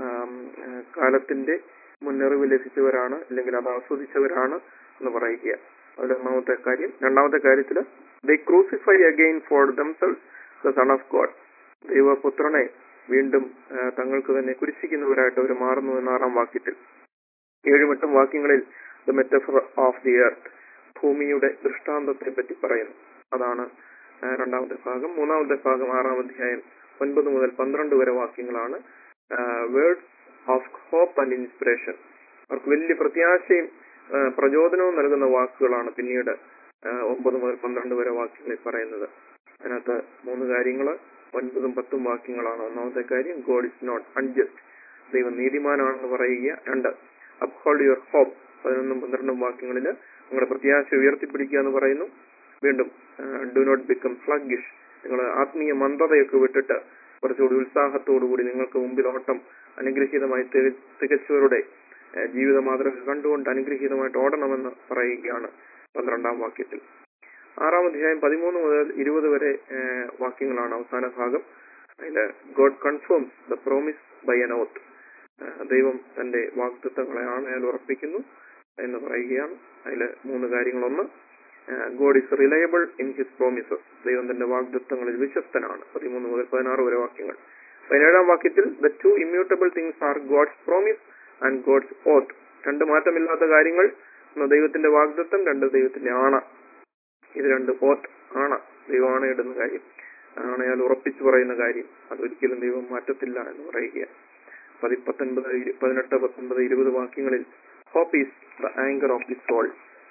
കാലത്തിന്റെ മുന്നറിവ് ലഭിച്ചവരാണ്, അല്ലെങ്കിൽ അത് ആസ്വദിച്ചവരാണ് എന്ന് പറയുക. അതിൽ ഒന്നാമത്തെ കാര്യം. രണ്ടാമത്തെ കാര്യത്തില് they crucify again for themselves the Son of God, ദൈവപുത്രനെ വീണ്ടും തങ്ങൾക്ക് തന്നെ കുരിശിക്കുന്നവരായിട്ട് അവർ മാറുന്നു എന്ന ആറാം വാക്യത്തിൽ. ഏഴും എട്ടും വാക്യങ്ങളിൽ the metaphor of the earth, ഭൂമിയുടെ ദൃഷ്ടാന്തത്തെ പറ്റി പറയുന്നു. അതാണ് രണ്ടാമത്തെ ഭാഗം. മൂന്നാമത്തെ ഭാഗം ആറാം അധ്യായം ഒൻപത് മുതൽ പന്ത്രണ്ട് വരെ വാക്യങ്ങളാണ് words of hope and inspiration. അവർക്ക് വലിയ പ്രത്യാശയും പ്രചോദനവും നൽകുന്ന വാക്കുകളാണ് പിന്നീട് ഒമ്പത് മുതൽ പന്ത്രണ്ട് വരെ വാക്യങ്ങളിൽ പറയുന്നത്. അതിനകത്ത് മൂന്ന് കാര്യങ്ങള്, ഒൻപതും പത്തും വാക്യങ്ങളാണ്. ഒന്നാമത്തെ കാര്യം, ഗോഡ് ഇസ് നോട്ട് അൺജസ്റ്റ്, ദൈവം നീതിമാനാണെന്ന് പറയുക. രണ്ട്, അപ്ഹോൾഡ് യുവർ ഹോപ്പ്, പതിനൊന്നും പന്ത്രണ്ടും വാക്യങ്ങളില് നിങ്ങളുടെ പ്രത്യാശ ഉയർത്തിപ്പിടിക്കുക എന്ന് പറയുന്നു. വീണ്ടും ഡു നോട്ട് ബിക്കം സ്ലഗ്ഗിഷ്, നിങ്ങൾ ആത്മീയ മന്ദതയൊക്കെ വിട്ടിട്ട് കുറച്ചുകൂടി ഉത്സാഹത്തോടുകൂടി നിങ്ങൾക്ക് മുമ്പിൽ ഓട്ടം അനുഗ്രഹീതമായി തികച്ചവരുടെ ജീവിത മാതൃക കണ്ടുകൊണ്ട് അനുഗ്രഹീതമായിട്ട് ഓടണമെന്ന് പറയുകയാണ് പന്ത്രണ്ടാം വാക്യത്തിൽ. ആറാം അധ്യായം പതിമൂന്ന് മുതൽ ഇരുപത് വരെ വാക്യങ്ങളാണ് അവസാന ഭാഗം. അതില് God confirms the promise by an oath, ദൈവം തന്റെ വാഗ്ദത്തങ്ങളെ ആണയാൽ ഉറപ്പിക്കുന്നു എന്ന് പറയുകയാണ്. അതില് മൂന്ന് കാര്യങ്ങളൊന്ന്, God is reliable in his promises, ദൈവം തന്റെ വാഗ്ദത്തങ്ങളിൽ വിശ്വസ്തനാണ്. പതിമൂന്ന് മുതൽ പതിനാറ് വരെ വാക്യങ്ങൾ. പതിനേഴാം വാക്യത്തിൽ the two immutable things are God's promise and God's oath, രണ്ട് മാറ്റമില്ലാത്ത കാര്യങ്ങൾ, ഒന്ന് ദൈവത്തിന്റെ വാഗ്ദത്തം, രണ്ട് ദൈവത്തിന്റെ ആണ. ഇത് രണ്ട് ഓത്ത്, ആണ, ദൈവം ആണയിടുന്ന കാര്യം, ആണയാൽ ഉറപ്പിച്ചു പറയുന്ന കാര്യം, അതൊരിക്കലും ദൈവം മാറ്റത്തില്ല എന്ന് പറയുക. പതി പത്തൊൻപത് പതിനെട്ട് പത്തൊൻപത് ഇരുപത് വാക്യങ്ങളിൽ hope is the anchor of the soul,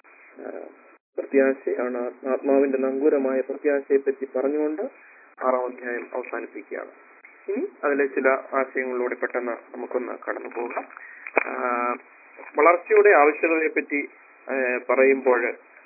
പ്രത്യാശയാണ്, ആത്മാവിന്റെ നങ്കൂരമായ പ്രത്യാശയെ പറ്റി പറഞ്ഞുകൊണ്ട് ആറാം അധ്യായം അവസാനിപ്പിക്കുകയാണ്. ഇനി അതിലെ ചില ആശയങ്ങളിലൂടെ പെട്ടെന്ന് നമുക്കൊന്ന് കടന്നു പോകാം. വളർച്ചയുടെ ആവശ്യകതയെ പറ്റി പറയുമ്പോൾ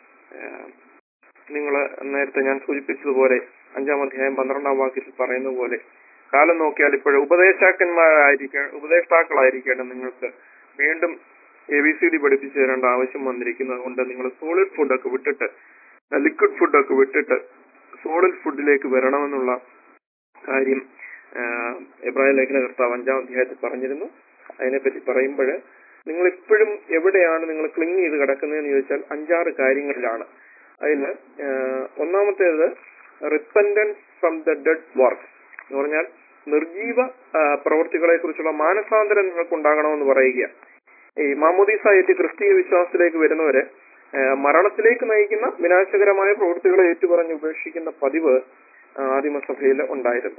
നിങ്ങൾ നേരത്തെ ഞാൻ സൂചിപ്പിച്ചതുപോലെ അഞ്ചാം അധ്യായം പന്ത്രണ്ടാം വാക്യത്തിൽ പറയുന്ന പോലെ കാലം നോക്കിയാൽ ഇപ്പോഴും ഉപദേശാക്കന്മാരായിരിക്കണം ഉപദേഷ്ടാക്കളായിരിക്കണം നിങ്ങൾക്ക് വീണ്ടും എ ബി സി ഡി പഠിപ്പിച്ചു തരേണ്ട ആവശ്യം വന്നിരിക്കുന്നത് കൊണ്ട് നിങ്ങൾ സോളിഡ് ഫുഡൊക്കെ വിട്ടിട്ട് ലിക്വിഡ് ഫുഡൊക്കെ വിട്ടിട്ട് സോളിഡ് ഫുഡിലേക്ക് വരണമെന്നുള്ള കാര്യം എബ്രായ ലേഖന കർത്താവ് അഞ്ചാം അധ്യായത്തിൽ പറഞ്ഞിരുന്നു. അതിനെപ്പറ്റി പറയുമ്പോൾ നിങ്ങൾ ഇപ്പോഴും എവിടെയാണ് നിങ്ങൾ ക്ലിങ് ചെയ്ത് കിടക്കുന്നതെന്ന് ചോദിച്ചാൽ അഞ്ചാറ് കാര്യങ്ങളിലാണ്. അതിൽ ഒന്നാമത്തേത് repentance from the dead works എന്ന് പറഞ്ഞാൽ നിർജീവ പ്രവൃത്തികളെ കുറിച്ചുള്ള മാനസാന്തരം നിങ്ങൾക്ക് ഉണ്ടാകണമെന്ന് പറയുക. ഈ മാമോദീസ ഏറ്റ് ക്രിസ്തീയ വിശ്വാസത്തിലേക്ക് വരുന്നവരെ മരണത്തിലേക്ക് നയിക്കുന്ന വിനാശകരമായ പ്രവൃത്തികളെ ഏറ്റുപറഞ്ഞ് ഉപേക്ഷിക്കുന്ന പതിവ് ആദിമസഭയിൽ ഉണ്ടായിരുന്നു.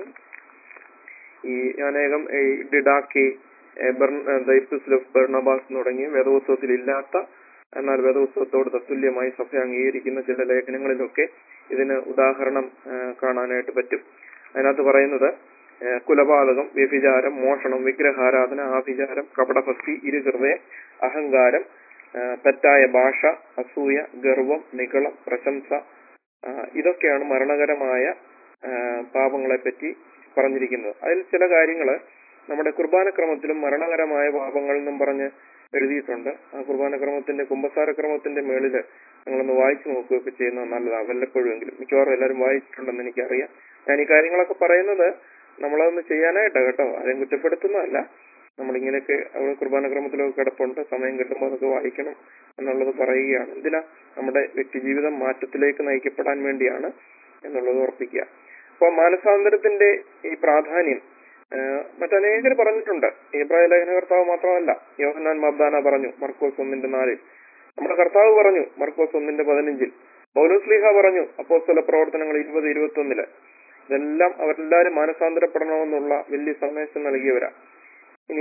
ഈ അനേകം ഈ ഡിഡാക്കി ദൈപ്തുസ്ലഫ് ബർണബാസ് തുടങ്ങിയ വേദോത്സവത്തിൽ ഇല്ലാത്ത എന്നാൽ വേദോത്സവത്തോട് തത്തുല്യമായി സഭ അംഗീകരിക്കുന്ന ചില ലേഖനങ്ങളിലൊക്കെ ഇതിന് ഉദാഹരണം കാണാനായിട്ട് പറ്റും. അതിനകത്ത് പറയുന്നത് കുലപാതകം, വ്യഭിചാരം, മോഷണം, വിഗ്രഹാരാധന, ആഭിചാരം, കപടഭക്തി, ഇരുഹൃദയം, അഹങ്കാരം, തെറ്റായ ഭാഷ, അസൂയ, ഗർവം, നിഗളം, പ്രശംസ, ഇതൊക്കെയാണ് മരണകരമായ പാപങ്ങളെ പറ്റി പറഞ്ഞിരിക്കുന്നത്. അതിൽ ചില കാര്യങ്ങള് നമ്മുടെ കുർബാനക്രമത്തിലും മരണകരമായ പാപങ്ങൾ എന്നും പറഞ്ഞ് എഴുതിയിട്ടുണ്ട്. ആ കുർബാനക്രമത്തിന്റെ കുമ്പസാരക്രമത്തിന്റെ മേളില് നിങ്ങളൊന്ന് വായിച്ചു നോക്കുകയൊക്കെ ചെയ്യുന്നത് നല്ലതാണ്, വല്ലപ്പോഴുമെങ്കിലും. മിക്കവാറും എല്ലാവരും വായിച്ചിട്ടുണ്ടെന്ന് എനിക്കറിയാം. ഞാൻ ഈ കാര്യങ്ങളൊക്കെ പറയുന്നത് നമ്മളതൊന്ന് ചെയ്യാനായിട്ടാണ് കേട്ടോ, ആരെയും കുറ്റപ്പെടുത്തുന്നതല്ല. നമ്മളിങ്ങനെയൊക്കെ അവിടെ കുർബാനക്രമത്തിലൊക്കെ കിടപ്പുണ്ട്, സമയം കിട്ടുമ്പോൾ അതൊക്കെ വായിക്കണം എന്നുള്ളത് പറയുകയാണ്. എന്തിനാ? നമ്മുടെ വ്യക്തിജീവിതം മാറ്റത്തിലേക്ക് നയിക്കപ്പെടാൻ വേണ്ടിയാണ് എന്നുള്ളത് ഉറപ്പിക്കുക. അപ്പൊ മാനസാന്തരത്തിന്റെ ഈ പ്രാധാന്യം മറ്റനേകർ പറഞ്ഞിട്ടുണ്ട്. എബ്രായ ലേഖന കർത്താവ് മാത്രമല്ല, യോഹന്നാൻ മാബ്ദാന പറഞ്ഞു മർക്കോസ് ഒന്നിന്റെ നാലിൽ, നമ്മുടെ കർത്താവ് പറഞ്ഞു മർക്കോസ് ഒന്നിന്റെ പതിനഞ്ചിൽ, പൗലോസ്ലീഹ പറഞ്ഞു അപ്പോസ്തല പ്രവർത്തനങ്ങൾ ഇരുപത് ഇരുപത്തി ഒന്നില്. ഇതെല്ലാം അവരെല്ലാരും മാനസാന്തരപ്പെടണമെന്നുള്ള വലിയ സന്ദേശം നൽകിയവരാ. ഇനി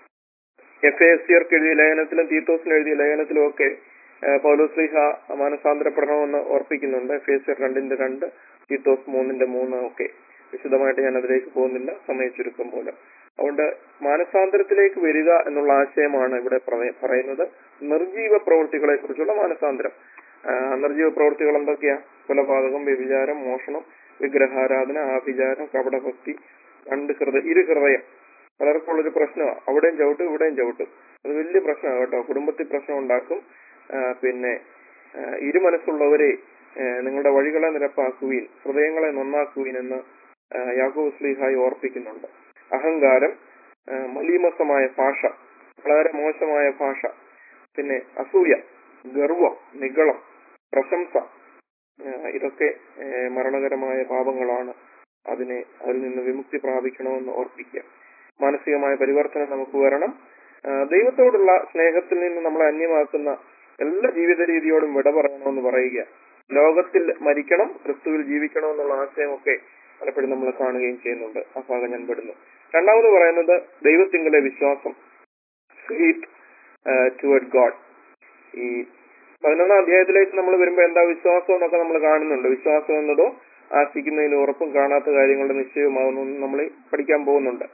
എഫ് എസ് സിയർക്ക് എഴുതിയ ലേഖനത്തിലും തീത്തോസിന് എഴുതിയ ലേഖനത്തിലും ഒക്കെ പൗലോസ്ലീഹ മാനസാന്തരപ്പെടണമെന്ന് ഓർപ്പിക്കുന്നുണ്ട്. എഫ് എസ് സിയർ രണ്ടിന്റെ രണ്ട്, തീത്തോസ് മൂന്നിന്റെ മൂന്ന് ഒക്കെ. വിശദമായിട്ട് ഞാൻ അതിലേക്ക് പോകുന്നില്ല, സമയ ചുരുക്കം പോലെ. അതുകൊണ്ട് മാനസാന്തരത്തിലേക്ക് വരിക എന്നുള്ള ആശയമാണ് ഇവിടെ പറയുന്നത്. നിർജീവ പ്രവൃത്തികളെ കുറിച്ചുള്ള മാനസാന്തരം. നിർജീവ പ്രവൃത്തികൾ എന്തൊക്കെയാ? കൊലപാതകം, വ്യഭിചാരം, മോഷണം, വിഗ്രഹാരാധന, ആഭിചാരം, കപടഭക്തി, രണ്ട് ഹൃദയ ഇരു ഹൃദയം. പലർക്കും ഉള്ളൊരു പ്രശ്നമാണ്, അവിടെയും ചവിട്ടും ഇവിടെയും ചവിട്ടും. അത് വലിയ പ്രശ്നമാണ് കേട്ടോ, കുടുംബത്തിൽ പ്രശ്നം ഉണ്ടാക്കും. പിന്നെ ഇരു മനസ്സുള്ളവരെ നിങ്ങളുടെ വഴികളെ നിരപ്പാക്കുവീൻ, ഹൃദയങ്ങളെ നന്നാക്കുവീൻ എന്ന് യാക്കോബ് ശ്ലീഹായി ഓർപ്പിക്കുന്നുണ്ട്. അഹങ്കാരം, മലീമസമായ ഭാഷ, വളരെ മോശമായ ഭാഷ, പിന്നെ അസൂയ, ഗർവം, നിഗളം, പ്രശംസ, ഇതൊക്കെ മരണകരമായ പാപങ്ങളാണ്. അതിനെ അതിൽ നിന്ന് വിമുക്തി പ്രാപിക്കണമെന്ന് ഓർപ്പിക്കുക. മാനസികമായ പരിവർത്തനം നമുക്ക് വരണം. ദൈവത്തോടുള്ള സ്നേഹത്തിൽ നിന്ന് നമ്മളെ അന്യമാക്കുന്ന എല്ലാ ജീവിത രീതിയോടും വിട പറയണമെന്ന് പറയുക. ലോകത്തിൽ മരിക്കണം, ക്രിസ്തുവിൽ ജീവിക്കണമെന്നുള്ള ആശയമൊക്കെ പലപ്പോഴും നമ്മൾ കാണുകയും ചെയ്യുന്നുണ്ട്. ആ ഭാഗം ഞാൻ പെടുന്നു. രണ്ടാമത് പറയുന്നത് ദൈവത്തിങ്കലെ വിശ്വാസം, ഫെയ്ത്ത് ടുവേർഡ് ഗോഡ്. ഈ പതിനൊന്നാം അധ്യായത്തിലേക്ക് നമ്മൾ വരുമ്പോൾ എന്താ വിശ്വാസം എന്നൊക്കെ നമ്മൾ കാണുന്നുണ്ട്. വിശ്വാസം എന്നതോ ആശിക്കുന്നതിന് ഉറപ്പും കാണാത്ത കാര്യങ്ങളുടെ നിശ്ചയമാകുന്നു നമ്മൾ പഠിക്കാൻ പോകുന്നുണ്ട്.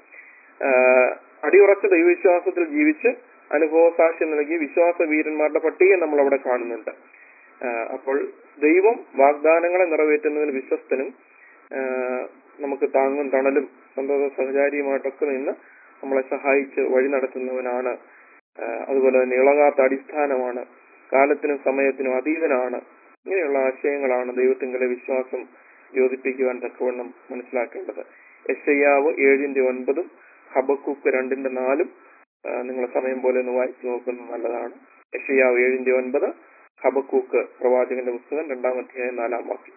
അടിയുറച്ച ദൈവവിശ്വാസത്തിൽ ജീവിച്ച് അനുഭവ സാക്ഷ്യം നൽകി വിശ്വാസ വീരന്മാരുടെ പട്ടിക നമ്മൾ അവിടെ കാണുന്നുണ്ട്. അപ്പോൾ ദൈവം വാഗ്ദാനങ്ങളെ നിറവേറ്റുന്നതിൽ വിശ്വസ്തനും നമുക്ക് താങ്ങും തണലും സന്തോഷ സഹചാരിയുമായിട്ടൊക്കെ നിന്ന് നമ്മളെ സഹായിച്ച് വഴി നടത്തുന്നവനാണ്. അതുപോലെ തന്നെ ഇളകാത്ത അടിസ്ഥാനമാണ്, കാലത്തിനും സമയത്തിനും അതീതനാണ്. ഇങ്ങനെയുള്ള ആശയങ്ങളാണ് ദൈവത്തിങ്കലെ വിശ്വാസം യോജിപ്പിക്കുവാൻ തക്കവണ്ണം മനസ്സിലാക്കേണ്ടത്. യെശയ്യാവ് ഏഴിന്റെ ഒൻപതും ഹബക്കൂക്ക് രണ്ടിന്റെ നാലും നിങ്ങൾ സമയം പോലെ ഒന്ന് വായിച്ചു നോക്കുന്നത് നല്ലതാണ്. യെശയ്യാവ് ഏഴിന്റെ ഒൻപത്, ഹബക്കൂക്ക് പ്രവാചകന്റെ പുസ്തകം രണ്ടാമത്തെ നാലാം വാക്യം.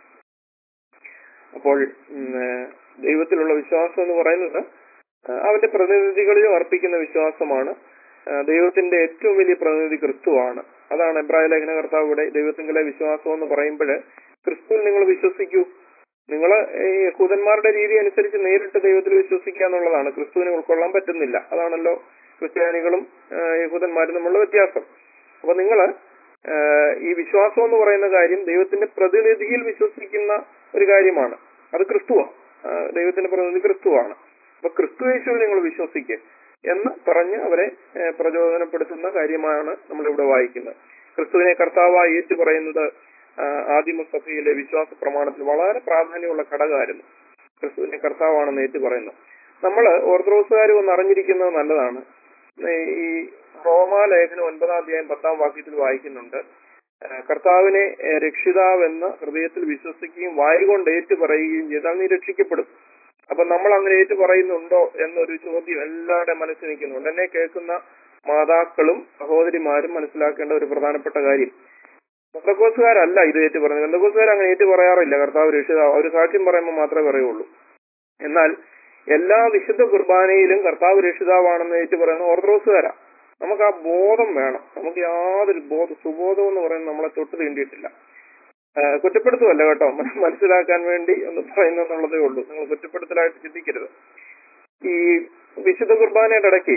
അപ്പോൾ ദൈവത്തിലുള്ള വിശ്വാസം എന്ന് പറയുന്നത് അവന്റെ പ്രതിനിധികളിലും അർപ്പിക്കുന്ന വിശ്വാസമാണ്. ദൈവത്തിന്റെ ഏറ്റവും വലിയ പ്രതിനിധി ക്രിസ്തുവാണ്. അതാണ് എബ്രായ ലേഖന കർത്താവ് ഇവിടെ ദൈവത്തിങ്കലെ വിശ്വാസം എന്ന് പറയുമ്പോൾ ക്രിസ്തുവിൽ നിങ്ങൾ വിശ്വസിക്കൂ. നിങ്ങൾ ഈ യഹൂദന്മാരുടെ രീതി അനുസരിച്ച് നേരിട്ട് ദൈവത്തിൽ വിശ്വസിക്കുക എന്നുള്ളതാണ്. ക്രിസ്തുവിനെ ഉൾക്കൊള്ളാൻ പറ്റുന്നില്ല. അതാണല്ലോ ക്രിസ്ത്യാനികളും യഹൂദന്മാരും തമ്മിലുള്ള വ്യത്യാസം. അപ്പൊ നിങ്ങള് ഈ വിശ്വാസം എന്ന് പറയുന്ന കാര്യം ദൈവത്തിന്റെ പ്രതിനിധിയിൽ വിശ്വസിക്കുന്ന ഒരു കാര്യമാണ്. അത് ക്രിസ്തുവാണ്. ദൈവത്തിന്റെ പ്രതിനിധി ക്രിസ്തുവാണ്. അപ്പൊ ക്രിസ്തു യേശുവിൽ നിങ്ങൾ വിശ്വസിക്കുക എന്ന് പറഞ്ഞ് അവരെ പ്രചോദനപ്പെടുത്തുന്ന കാര്യമാണ് നമ്മളിവിടെ വായിക്കുന്നത്. ക്രിസ്തുവിനെ കർത്താവായി ഏറ്റു പറയുന്നത് ആദിമസഭയിലെ വിശ്വാസ പ്രമാണത്തിൽ വളരെ പ്രാധാന്യമുള്ള ഘടകമായിരുന്നു. ക്രിസ്തുവിനെ കർത്താവാണെന്ന് ഏറ്റു പറയുന്നത്. നമ്മൾ ഓർത്തഡോക്സുകാർ ഒന്ന് അറിഞ്ഞിരിക്കുന്നത് നല്ലതാണ്. ഈ റോമാലേഖനം ഒൻപതാം അധ്യായം പത്താം വാക്യത്തിൽ വായിക്കുന്നുണ്ട്, കർത്താവിനെ രക്ഷിതാവെന്ന് ഹൃദയത്തിൽ വിശ്വസിക്കുകയും വായുകൊണ്ട് ഏറ്റു പറയുകയും ചെയ്താൽ നീ രക്ഷിക്കപ്പെടും. അപ്പൊ നമ്മൾ അങ്ങനെ ഏറ്റു പറയുന്നുണ്ടോ എന്നൊരു ചോദ്യം എല്ലാവരുടെ മനസ്സിൽ നിൽക്കുന്നുണ്ട്. എന്നെ കേൾക്കുന്ന മാതാക്കളും സഹോദരിമാരും മനസ്സിലാക്കേണ്ട ഒരു പ്രധാനപ്പെട്ട കാര്യം, ബന്ധക്കോസുകാരല്ല ഇത് ഏറ്റു പറയുന്നത്. ബന്ധക്കോസുകാർ അങ്ങനെ ഏറ്റു പറയാറില്ല കർത്താവ് രക്ഷിതാവ്, അവർ സാക്ഷ്യം പറയുമ്പോൾ മാത്രമേ പറയുള്ളൂ. എന്നാൽ എല്ലാ വിശുദ്ധ കുർബാനയിലും കർത്താവ് രക്ഷിതാവാണെന്ന് ഏറ്റു പറയുന്നത് ഓർത്തഡോക്സുകാരാ. നമുക്ക് ആ ബോധം വേണം. നമുക്ക് യാതൊരു ബോധ സുബോധം എന്ന് പറയുന്നത് നമ്മളെ തൊട്ട് തീണ്ടിയിട്ടില്ല. കുറ്റപ്പെടുത്തുമല്ല കേട്ടോ, മനസ്സിലാക്കാൻ വേണ്ടി ഒന്ന് പറയുന്നുള്ളതേ ഉള്ളൂ. നിങ്ങൾ കുറ്റപ്പെടുത്തലായിട്ട് ചിന്തിക്കരുത്. ഈ വിശുദ്ധ കുർബാനയുടെ ഇടയ്ക്ക്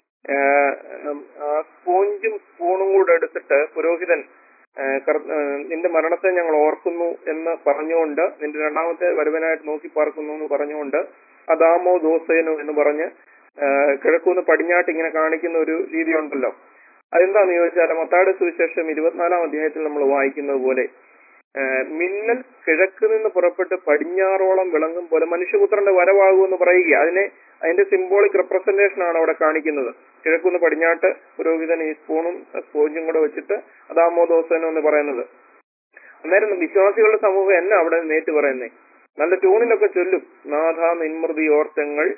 സ്പോഞ്ചും സ്പൂണും കൂടെ എടുത്തിട്ട് പുരോഹിതൻ നിന്റെ മരണത്തെ ഞങ്ങൾ ഓർക്കുന്നു എന്ന് പറഞ്ഞുകൊണ്ട്, നിന്റെ രണ്ടാമത്തെ വരവനായിട്ട് നോക്കി പാർക്കുന്നു എന്ന് പറഞ്ഞുകൊണ്ട് അദാമോ ദോസേനോ എന്ന് പറഞ്ഞ് കിഴക്കൂന്ന് പടിഞ്ഞാട്ട് ഇങ്ങനെ കാണിക്കുന്ന ഒരു രീതി ഉണ്ടല്ലോ. അതെന്താന്ന് ചോദിച്ചാൽ മത്തായിയുടെ സുവിശേഷം ഇരുപത്തിനാലാം അധ്യായത്തിൽ നമ്മൾ വായിക്കുന്നത് പോലെ മിന്നൽ കിഴക്ക് നിന്ന് പുറപ്പെട്ട് പടിഞ്ഞാറോളം വിളങ്ങും പോലെ മനുഷ്യപുത്രന്റെ വരവാകുമെന്ന് പറയുക. അതിനെ അതിന്റെ സിംബോളിക് റെപ്രസെന്റേഷൻ ആണ് അവിടെ കാണിക്കുന്നത്. കിഴക്കുന്ന് പടിഞ്ഞാട്ട് പുരോഹിതൻ ഈ സ്പൂണും സ്പോഞ്ചും കൂടെ വെച്ചിട്ട് അദാമോ ദോസേനോ എന്ന് പറയുന്നത്. അന്നേരം വിശ്വാസികളുടെ സമൂഹം എന്നെ അവിടെ നേരിട്ട് പറയുന്നേ, നല്ല ട്യൂണിലൊക്കെ ചൊല്ലും, നാഥ നിൻമൃതി ഓർത്തങ്ങൾ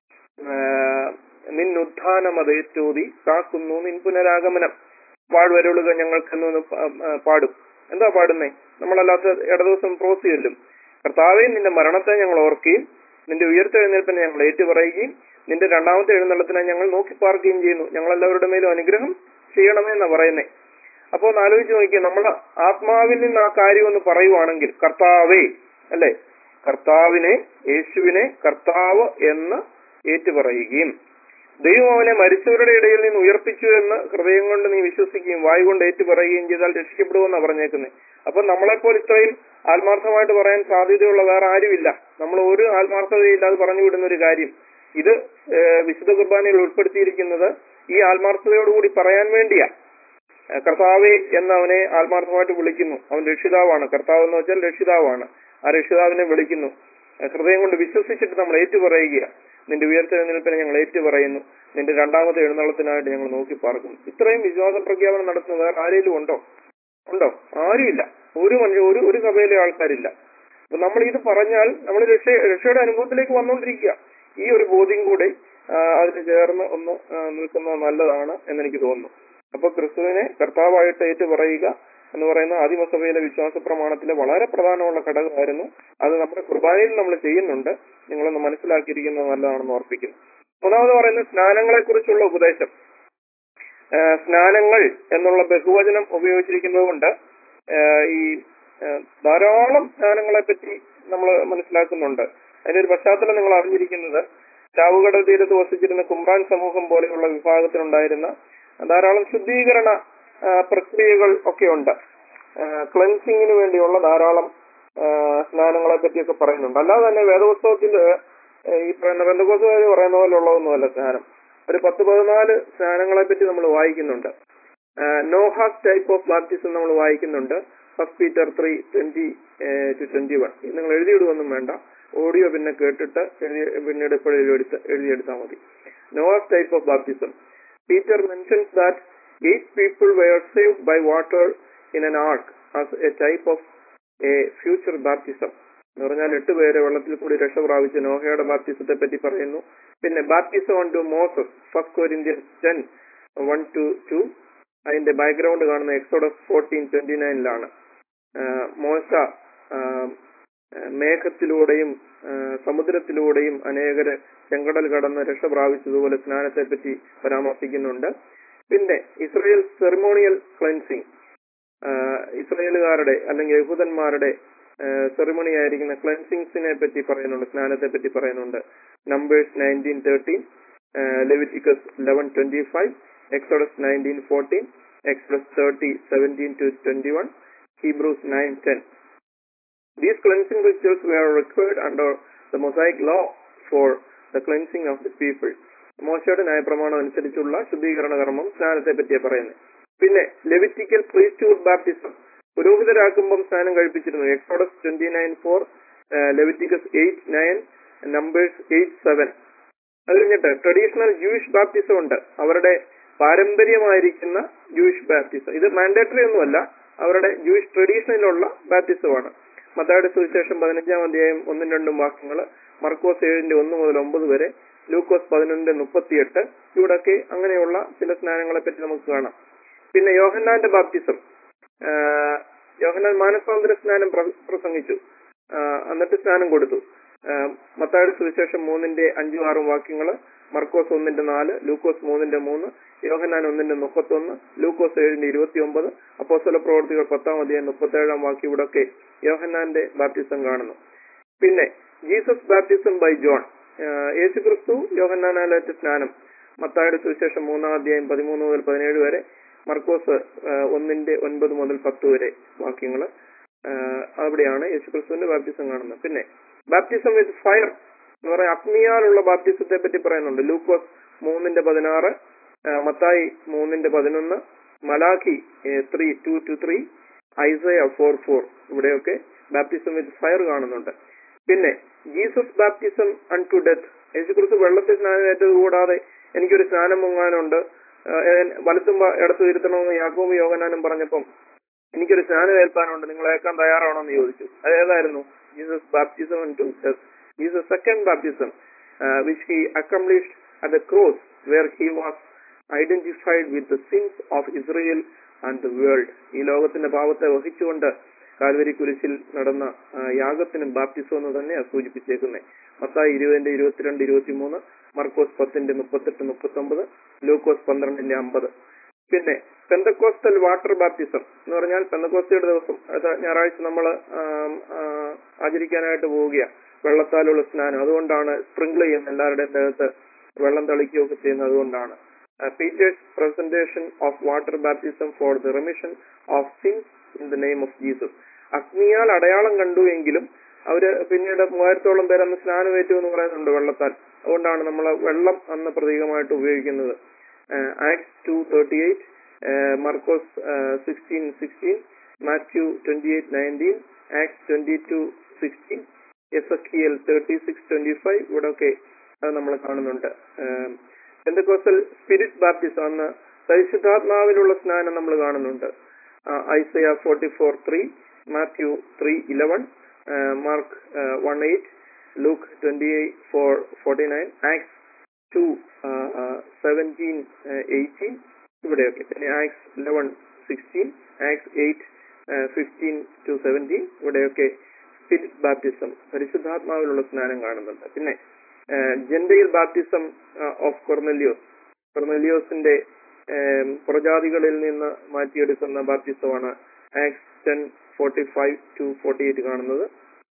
നിന്നുദ്ധാനമതേറ്റോതി കാക്കുന്നു നിൻ പുനരാഗമനം വാഴ്വരുളുക ഞങ്ങൾക്കെന്ന് പാടും. എന്താ പാടുന്നേ? നമ്മളല്ലാത്ത ഇടദിവസം പ്രോസ് ചൊല്ലും, കർത്താവേ നിന്റെ മരണത്തെ ഞങ്ങൾ ഓർക്കുകയും നിന്റെ ഉയർത്തെഴുന്നേൽപ്പിനെ ഞങ്ങൾ ഏറ്റുപറയുകയും നിന്റെ രണ്ടാമത്തെ എഴുന്നള്ളത്തിനെ ഞങ്ങൾ നോക്കി പാർക്കുകയും ചെയ്യുന്നു, ഞങ്ങളെല്ലാവരുടെ മേലും അനുഗ്രഹം ചെയ്യണമേ എന്നാ പറയുന്നേ. അപ്പൊ ഒന്ന് ആലോചിച്ച് നോക്കിയാൽ, നമ്മളെ ആത്മാവിൽ നിന്ന് ആ കാര്യം ഒന്ന് പറയുവാണെങ്കിൽ കർത്താവേ, അല്ലെ, കർത്താവിനെ യേശുവിനെ കർത്താവ് എന്ന് ഏറ്റുപറയുകയും ദൈവം അവനെ മരിച്ചവരുടെ ഇടയിൽ നിന്ന് ഉയർപ്പിച്ചു എന്ന് ഹൃദയം കൊണ്ട് നീ വിശ്വസിക്കുകയും വായു കൊണ്ട് ഏറ്റുപറയുകയും ചെയ്താൽ രക്ഷിക്കപ്പെടുമെന്നാണ് പറഞ്ഞേക്കുന്നത്. അപ്പൊ നമ്മളെപ്പോലെ ഇത്രയും ആത്മാർത്ഥമായിട്ട് പറയാൻ സാധ്യതയുള്ള വേറെ ആരുമില്ല. നമ്മൾ ഒരു ആത്മാർത്ഥതയില്ലാതെ പറഞ്ഞു വിടുന്ന ഒരു കാര്യം ഇത് വിശുദ്ധ കുർബാനയിൽ ഉൾപ്പെടുത്തിയിരിക്കുന്നത് ഈ ആത്മാർത്ഥതയോടുകൂടി പറയാൻ വേണ്ടിയാ. കർത്താവെ എന്ന് അവനെ ആത്മാർത്ഥമായിട്ട് വിളിക്കുന്നു. അവൻ രക്ഷിതാവാണ്. കർത്താവ് എന്ന് വെച്ചാൽ രക്ഷിതാവാണ്. ആ രക്ഷിതാവിനെ വിളിക്കുന്നു. ഹൃദയം കൊണ്ട് വിശ്വസിച്ചിട്ട് നമ്മൾ ഏറ്റുപറയുക, നിന്റെ ഉയർത്തെഴുന്നേൽപ്പിനെ ഞങ്ങൾ ഏറ്റുപറയുന്നു, നിന്റെ രണ്ടാമത്തെ എഴുന്നള്ളത്തിനായിട്ട് ഞങ്ങൾ നോക്കി പാർക്കുന്നു. ഇത്രയും വിശ്വാസ പ്രഖ്യാപനം നടത്തുന്ന വേറെ ആരെങ്കിലും ഉണ്ടോ? ഉണ്ടോ? ആരുമില്ല. ഒരു മനുഷ്യ ഒരു ഒരു സഭയിലെ ആൾക്കാരില്ല. അപ്പൊ നമ്മൾ ഇത് പറഞ്ഞാൽ നമ്മൾ രക്ഷ രക്ഷയുടെ അനുഭവത്തിലേക്ക് വന്നുകൊണ്ടിരിക്കുക. ഈ ഒരു ബോധ്യം കൂടെ അതിന് ചേർന്ന് ഒന്ന് നിൽക്കുന്നത് നല്ലതാണ് എന്നെനിക്ക് തോന്നുന്നു. അപ്പൊ ക്രിസ്തുവിനെ കർത്താവായിട്ട് ഏറ്റു പറയുക എന്ന് പറയുന്ന ആദിമസഭയിലെ വിശ്വാസ പ്രമാണത്തിലെ വളരെ പ്രധാനമുള്ള ഘടകമായിരുന്നു. അത് നമ്മുടെ കുർബാനയിൽ നമ്മൾ ചെയ്യുന്നുണ്ട്. നിങ്ങളൊന്ന് മനസ്സിലാക്കിയിരിക്കുന്നത് നല്ലതാണെന്ന് ഓർപ്പിക്കുന്നു. ഒന്നാമത് പറയുന്നത് സ്നാനങ്ങളെ കുറിച്ചുള്ള ഉപദേശം. സ്നാനങ്ങൾ എന്നുള്ള ബഹുവചനം ഉപയോഗിച്ചിരിക്കുന്നത് കൊണ്ട് ഈ ധാരാളം സ്നാനങ്ങളെ പറ്റി നമ്മൾ മനസ്സിലാക്കുന്നുണ്ട്. അതിന്റെ ഒരു പശ്ചാത്തലം നിങ്ങൾ അറിഞ്ഞിരിക്കുന്നത്, ചാവുകടൽ തീരത്ത് വസിച്ചിരുന്ന കുമ്രാൻ സമൂഹം പോലെയുള്ള വിഭാഗത്തിലുണ്ടായിരുന്ന ധാരാളം ശുദ്ധീകരണ പ്രക്രിയകൾ ഒക്കെ ഉണ്ട്. ക്ലെൻസിങ്ങിന് വേണ്ടിയുള്ള ധാരാളം സ്നാനങ്ങളെ പറ്റിയൊക്കെ പറയുന്നുണ്ട്. അല്ലാതെ തന്നെ വേദപുസ്തകത്തിൽ ഈ പറയുന്ന പെന്തക്കോസ്തുകാർ പറയുന്ന പോലെ ഉള്ളതൊന്നുമല്ല സ്നാനം. ഒരു പത്ത് പതിനാല് സ്നാനങ്ങളെ പറ്റി നമ്മൾ വായിക്കുന്നുണ്ട്. നോഹാസ് ടൈപ്പ് ഓഫ് ബാപ്റ്റിസം നമ്മൾ വായിക്കുന്നുണ്ട്. First Peter three twenty to twenty one. നിങ്ങൾ എഴുതിയിടുവൊന്നും വേണ്ട, ഓഡിയോ പിന്നെ കേട്ടിട്ട് എഴുതി പിന്നീട് എപ്പോഴും എടുത്ത് എഴുതിയെടുത്താൽ മതി. Noah's type of baptism. Peter mentions that eight people were saved by water in an ark as a type of a future baptism. എന്ന് പറഞ്ഞാൽ എട്ട് പേരെ വെള്ളത്തിൽ കൂടി രക്ഷ പ്രാപിച്ച നോഹയുടെ ബാപ്റ്റിസത്തെ പറ്റി പറയുന്നു. പിന്നെ baptism unto Moses, first Corinthians ten one to two. അതിന്റെ ബാക്ക്ഗ്രൗണ്ട് കാണുന്ന എക്സോഡസ് ഫോർട്ടീൻ ട്വന്റി നയനിലാണ്. മോശ മേഘത്തിലൂടെയും സമുദ്രത്തിലൂടെയും അനേകര് ചെങ്കടൽ കടന്ന് രക്ഷ പ്രാപിച്ചതുപോലെ സ്നാനത്തെ പറ്റി പരാമർശിക്കുന്നുണ്ട്. പിന്നെ ഇസ്രയേൽ സെറിമോണിയൽ ക്ലെൻസിങ്, ഇസ്രയേലുകാരുടെ അല്ലെങ്കിൽ യഹൂദന്മാരുടെ സെറിമണി ആയിരിക്കുന്ന ക്ലെൻസിങ്സിനെ പറ്റി പറയുന്നുണ്ട്, സ്നാനത്തെ പറ്റി പറയുന്നുണ്ട്. Numbers nineteen thirteen, Leviticus eleven twenty five, Exodus nineteen fourteen, Exodus thirty seventeen to twenty one, Hebrews nine ten. These cleansing rituals were required under the Mosaic law for the cleansing of the people. മോശയുടെ ന്യായപ്രമാണം അനുസരിച്ചുള്ള ശുദ്ധീകരണ കർമ്മം സ്നാനത്തെ പറ്റിയാണ് പറയുന്നത്. പിന്നെ Levitical priesthood baptism, പുരോഹിതരാക്കുമ്പം സ്നാനം കഴിപ്പിച്ചിരുന്നു. Exodus twenty nine four, Leviticus eight nine, Numbers eight seven. അത് കഴിഞ്ഞിട്ട് ട്രഡീഷണൽ ജൂയിഷ് ബാപ്റ്റിസം ഉണ്ട്. അവരുടെ പാരമ്പര്യമായിരിക്കുന്ന ജൂയിഷ് ബാപ്റ്റിസം. ഇത് മാൻഡേറ്ററി ഒന്നുമല്ല, അവരുടെ ജൂയിഷ് ട്രഡീഷനിലുള്ള ബാപ്റ്റിസമാണ്. മത്തായിയുടെ സുവിശേഷം പതിനഞ്ചാം അധ്യായം ഒന്നും രണ്ടും വാക്യങ്ങൾ, മർക്കോസ് ഏഴിന്റെ ഒന്ന് മുതൽ ഒമ്പത് വരെ, ലൂക്കോസ് പതിനൊന്നിന്റെ മുപ്പത്തിയെട്ട്, ഇവിടൊക്കെ അങ്ങനെയുള്ള ചില സ്നാനങ്ങളെ പറ്റി നമുക്ക് കാണാം. പിന്നെ യോഹന്നാന്റെ ബാപ്റ്റിസം, യോഹന്നാൻ മാനസാന്തര സ്നാനം പ്രസംഗിച്ചു, എന്നിട്ട് സ്നാനം കൊടുത്തു. മത്തായിയുടെ സുവിശേഷം മൂന്നിന്റെ അഞ്ചും ആറും വാക്യങ്ങള്, മർക്കോസ് ഒന്നിന്റെ നാല്, ലൂക്കോസ് മൂന്നിന്റെ മൂന്ന്, യോഹന്നാൻ ഒന്നിന്റെ മുപ്പത്തൊന്ന്, ലൂക്കോസ് ഏഴിന്റെ ഇരുപത്തി ഒമ്പത്, അപ്പോസ്തല പ്രവൃത്തികൾ പത്താം അധ്യായം മുപ്പത്തി ഏഴാം വാക്യം, ഇവിടൊക്കെ യോഹന്നാന്റെ ബാപ്റ്റിസം കാണുന്നു. പിന്നെ ജീസസ് ബാപ്റ്റിസം ബൈ ജോൺ, യേശു ക്രിസ്തു യോഹന്നാനാലേറ്റ സ്നാനം, മത്തായിയുടെ സുവിശേഷം മൂന്നാം അധ്യായം പതിമൂന്ന് മുതൽ പതിനേഴ് വരെ, മർക്കോസ് ഒന്നിന്റെ ഒൻപത് മുതൽ പത്ത് വരെ വാക്യങ്ങള്, അവിടെയാണ് യേശു ക്രിസ്തുവിന്റെ ബാപ്റ്റിസം കാണുന്നത്. പിന്നെ ബാപ്റ്റിസം വിത്ത് ഫയർ എന്ന് പറയാം, അഗ്നിയാലുള്ള ബാപ്റ്റിസത്തെ പറ്റി പറയുന്നുണ്ട്. ലൂക്കോസ് മൂന്നിന്റെ പതിനാറ്, മത്തായി മൂന്നിന്റെ പതിനൊന്ന്, മലാഖി three two to three, Isaiah four four, ഇവിടെയൊക്കെ ബാപ്റ്റിസം വിത്ത് ഫയർ കാണുന്നുണ്ട്. പിന്നെ Jesus baptism unto death, യേശുക്രിസ്തു വെള്ളത്തിൽ സ്നാനമേറ്റത് കൂടാതെ എനിക്കൊരു സ്നാനം മുങ്ങാനുണ്ട്, വലത്തും ഇടത്തും ഇരുത്തണമെന്ന് യാക്കോബും യോഹന്നാനും പറഞ്ഞപ്പം എനിക്കൊരു സ്നാനം ഏൽപ്പാനുണ്ട്, നിങ്ങൾ ഏൽക്കാൻ തയ്യാറാണോ എന്ന് ചോദിച്ചു. അതേതായിരുന്നു? Jesus baptism unto death. Jesus second baptism which he accomplished at the cross where he was identified with the sins of Israel and the world. ഈ ലോകത്തിന്റെ പാപത്തെ വഹിച്ചുകൊണ്ട് കാൽവരി കുരിശിൽ നടന്ന യാഗത്തിനും ബാപ്റ്റിസം എന്ന് തന്നെയാണ് സൂചിപ്പിച്ചേക്കുന്നത്. മത്തായി ഇരുപതിന്റെ ഇരുപത്തിരണ്ട് ഇരുപത്തിമൂന്ന്, മർക്കോസ് പത്തിന്റെ മുപ്പത്തെട്ട് മുപ്പത്തൊമ്പത്, ലൂക്കോസ് പന്ത്രണ്ടിന്റെ അമ്പത്. പിന്നെ പെന്തക്കോസ്റ്റൽ വാട്ടർ ബാപ്റ്റിസം എന്ന് പറഞ്ഞാൽ പെന്തക്കോസ്റ്റയുടെ ദിവസം ഞായറാഴ്ച നമ്മൾ ആചരിക്കാനായിട്ട് പോവുകയാണ്, വെള്ളത്താലുള്ള സ്നാനം. അതുകൊണ്ടാണ് സ്പ്രിങ്കിൾ ചെയ്യുന്നത്, എല്ലാവരുടെയും ദേഹത്ത് വെള്ളം തളിക്കുകയൊക്കെ ചെയ്യുന്നത് അതുകൊണ്ടാണ്. Peter's presentation of water baptism for the remission of sins in the name of Jesus. അഗ്നിയാൽ അടയാളം കണ്ടു എങ്കിലും അവര് പിന്നീട് മൂവായിരത്തോളം പേര് അന്ന് സ്നാനമേറ്റു എന്ന് പറയുന്നുണ്ട് വെള്ളത്താൽ. അതുകൊണ്ടാണ് നമ്മൾ വെള്ളം അന്ന് പ്രതീകമായിട്ട് ഉപയോഗിക്കുന്നത്. ആക്ട്സ് ടു തേർട്ടി എയ്റ്റ്, മർക്കോസ് sixteen sixteen, Matthew twenty eight nineteen, Acts twenty two sixteen, Ezekiel thirty six twenty five, ഇവിടെയൊക്കെ അത് നമ്മൾ കാണുന്നുണ്ട്. പെന്തക്കോസ്റ്റൽ സ്പിരിറ്റ് ബാപ്റ്റിസം, അന്ന് പരിശുദ്ധാത്മാവിലുള്ള സ്നാനം നമ്മൾ കാണുന്നുണ്ട്. Isaiah forty four three, Matthew three eleven, Mark one eight, Luke twenty eight four forty nine, Acts two seventeen eighteen, ഇവിടെയൊക്കെ. പിന്നെ Acts eleven sixteen, Acts eight fifteen to seventeen, ഇവിടെയൊക്കെ spirit baptism പരിശുദ്ധാത്മാവിലുള്ള സ്നാനം കാണുന്നുണ്ട്. പിന്നെ ജെൻഡയിൽ ബാപ്റ്റിസം ഓഫ് കൊർനെലിയോസ്, കൊർനെലിയോസിന്റെ പ്രജാതികളിൽ നിന്ന് മാറ്റിയെടുക്കുന്ന ബാപ്റ്റിസമാണ് Acts ten forty five to forty eight കാണുന്നത്.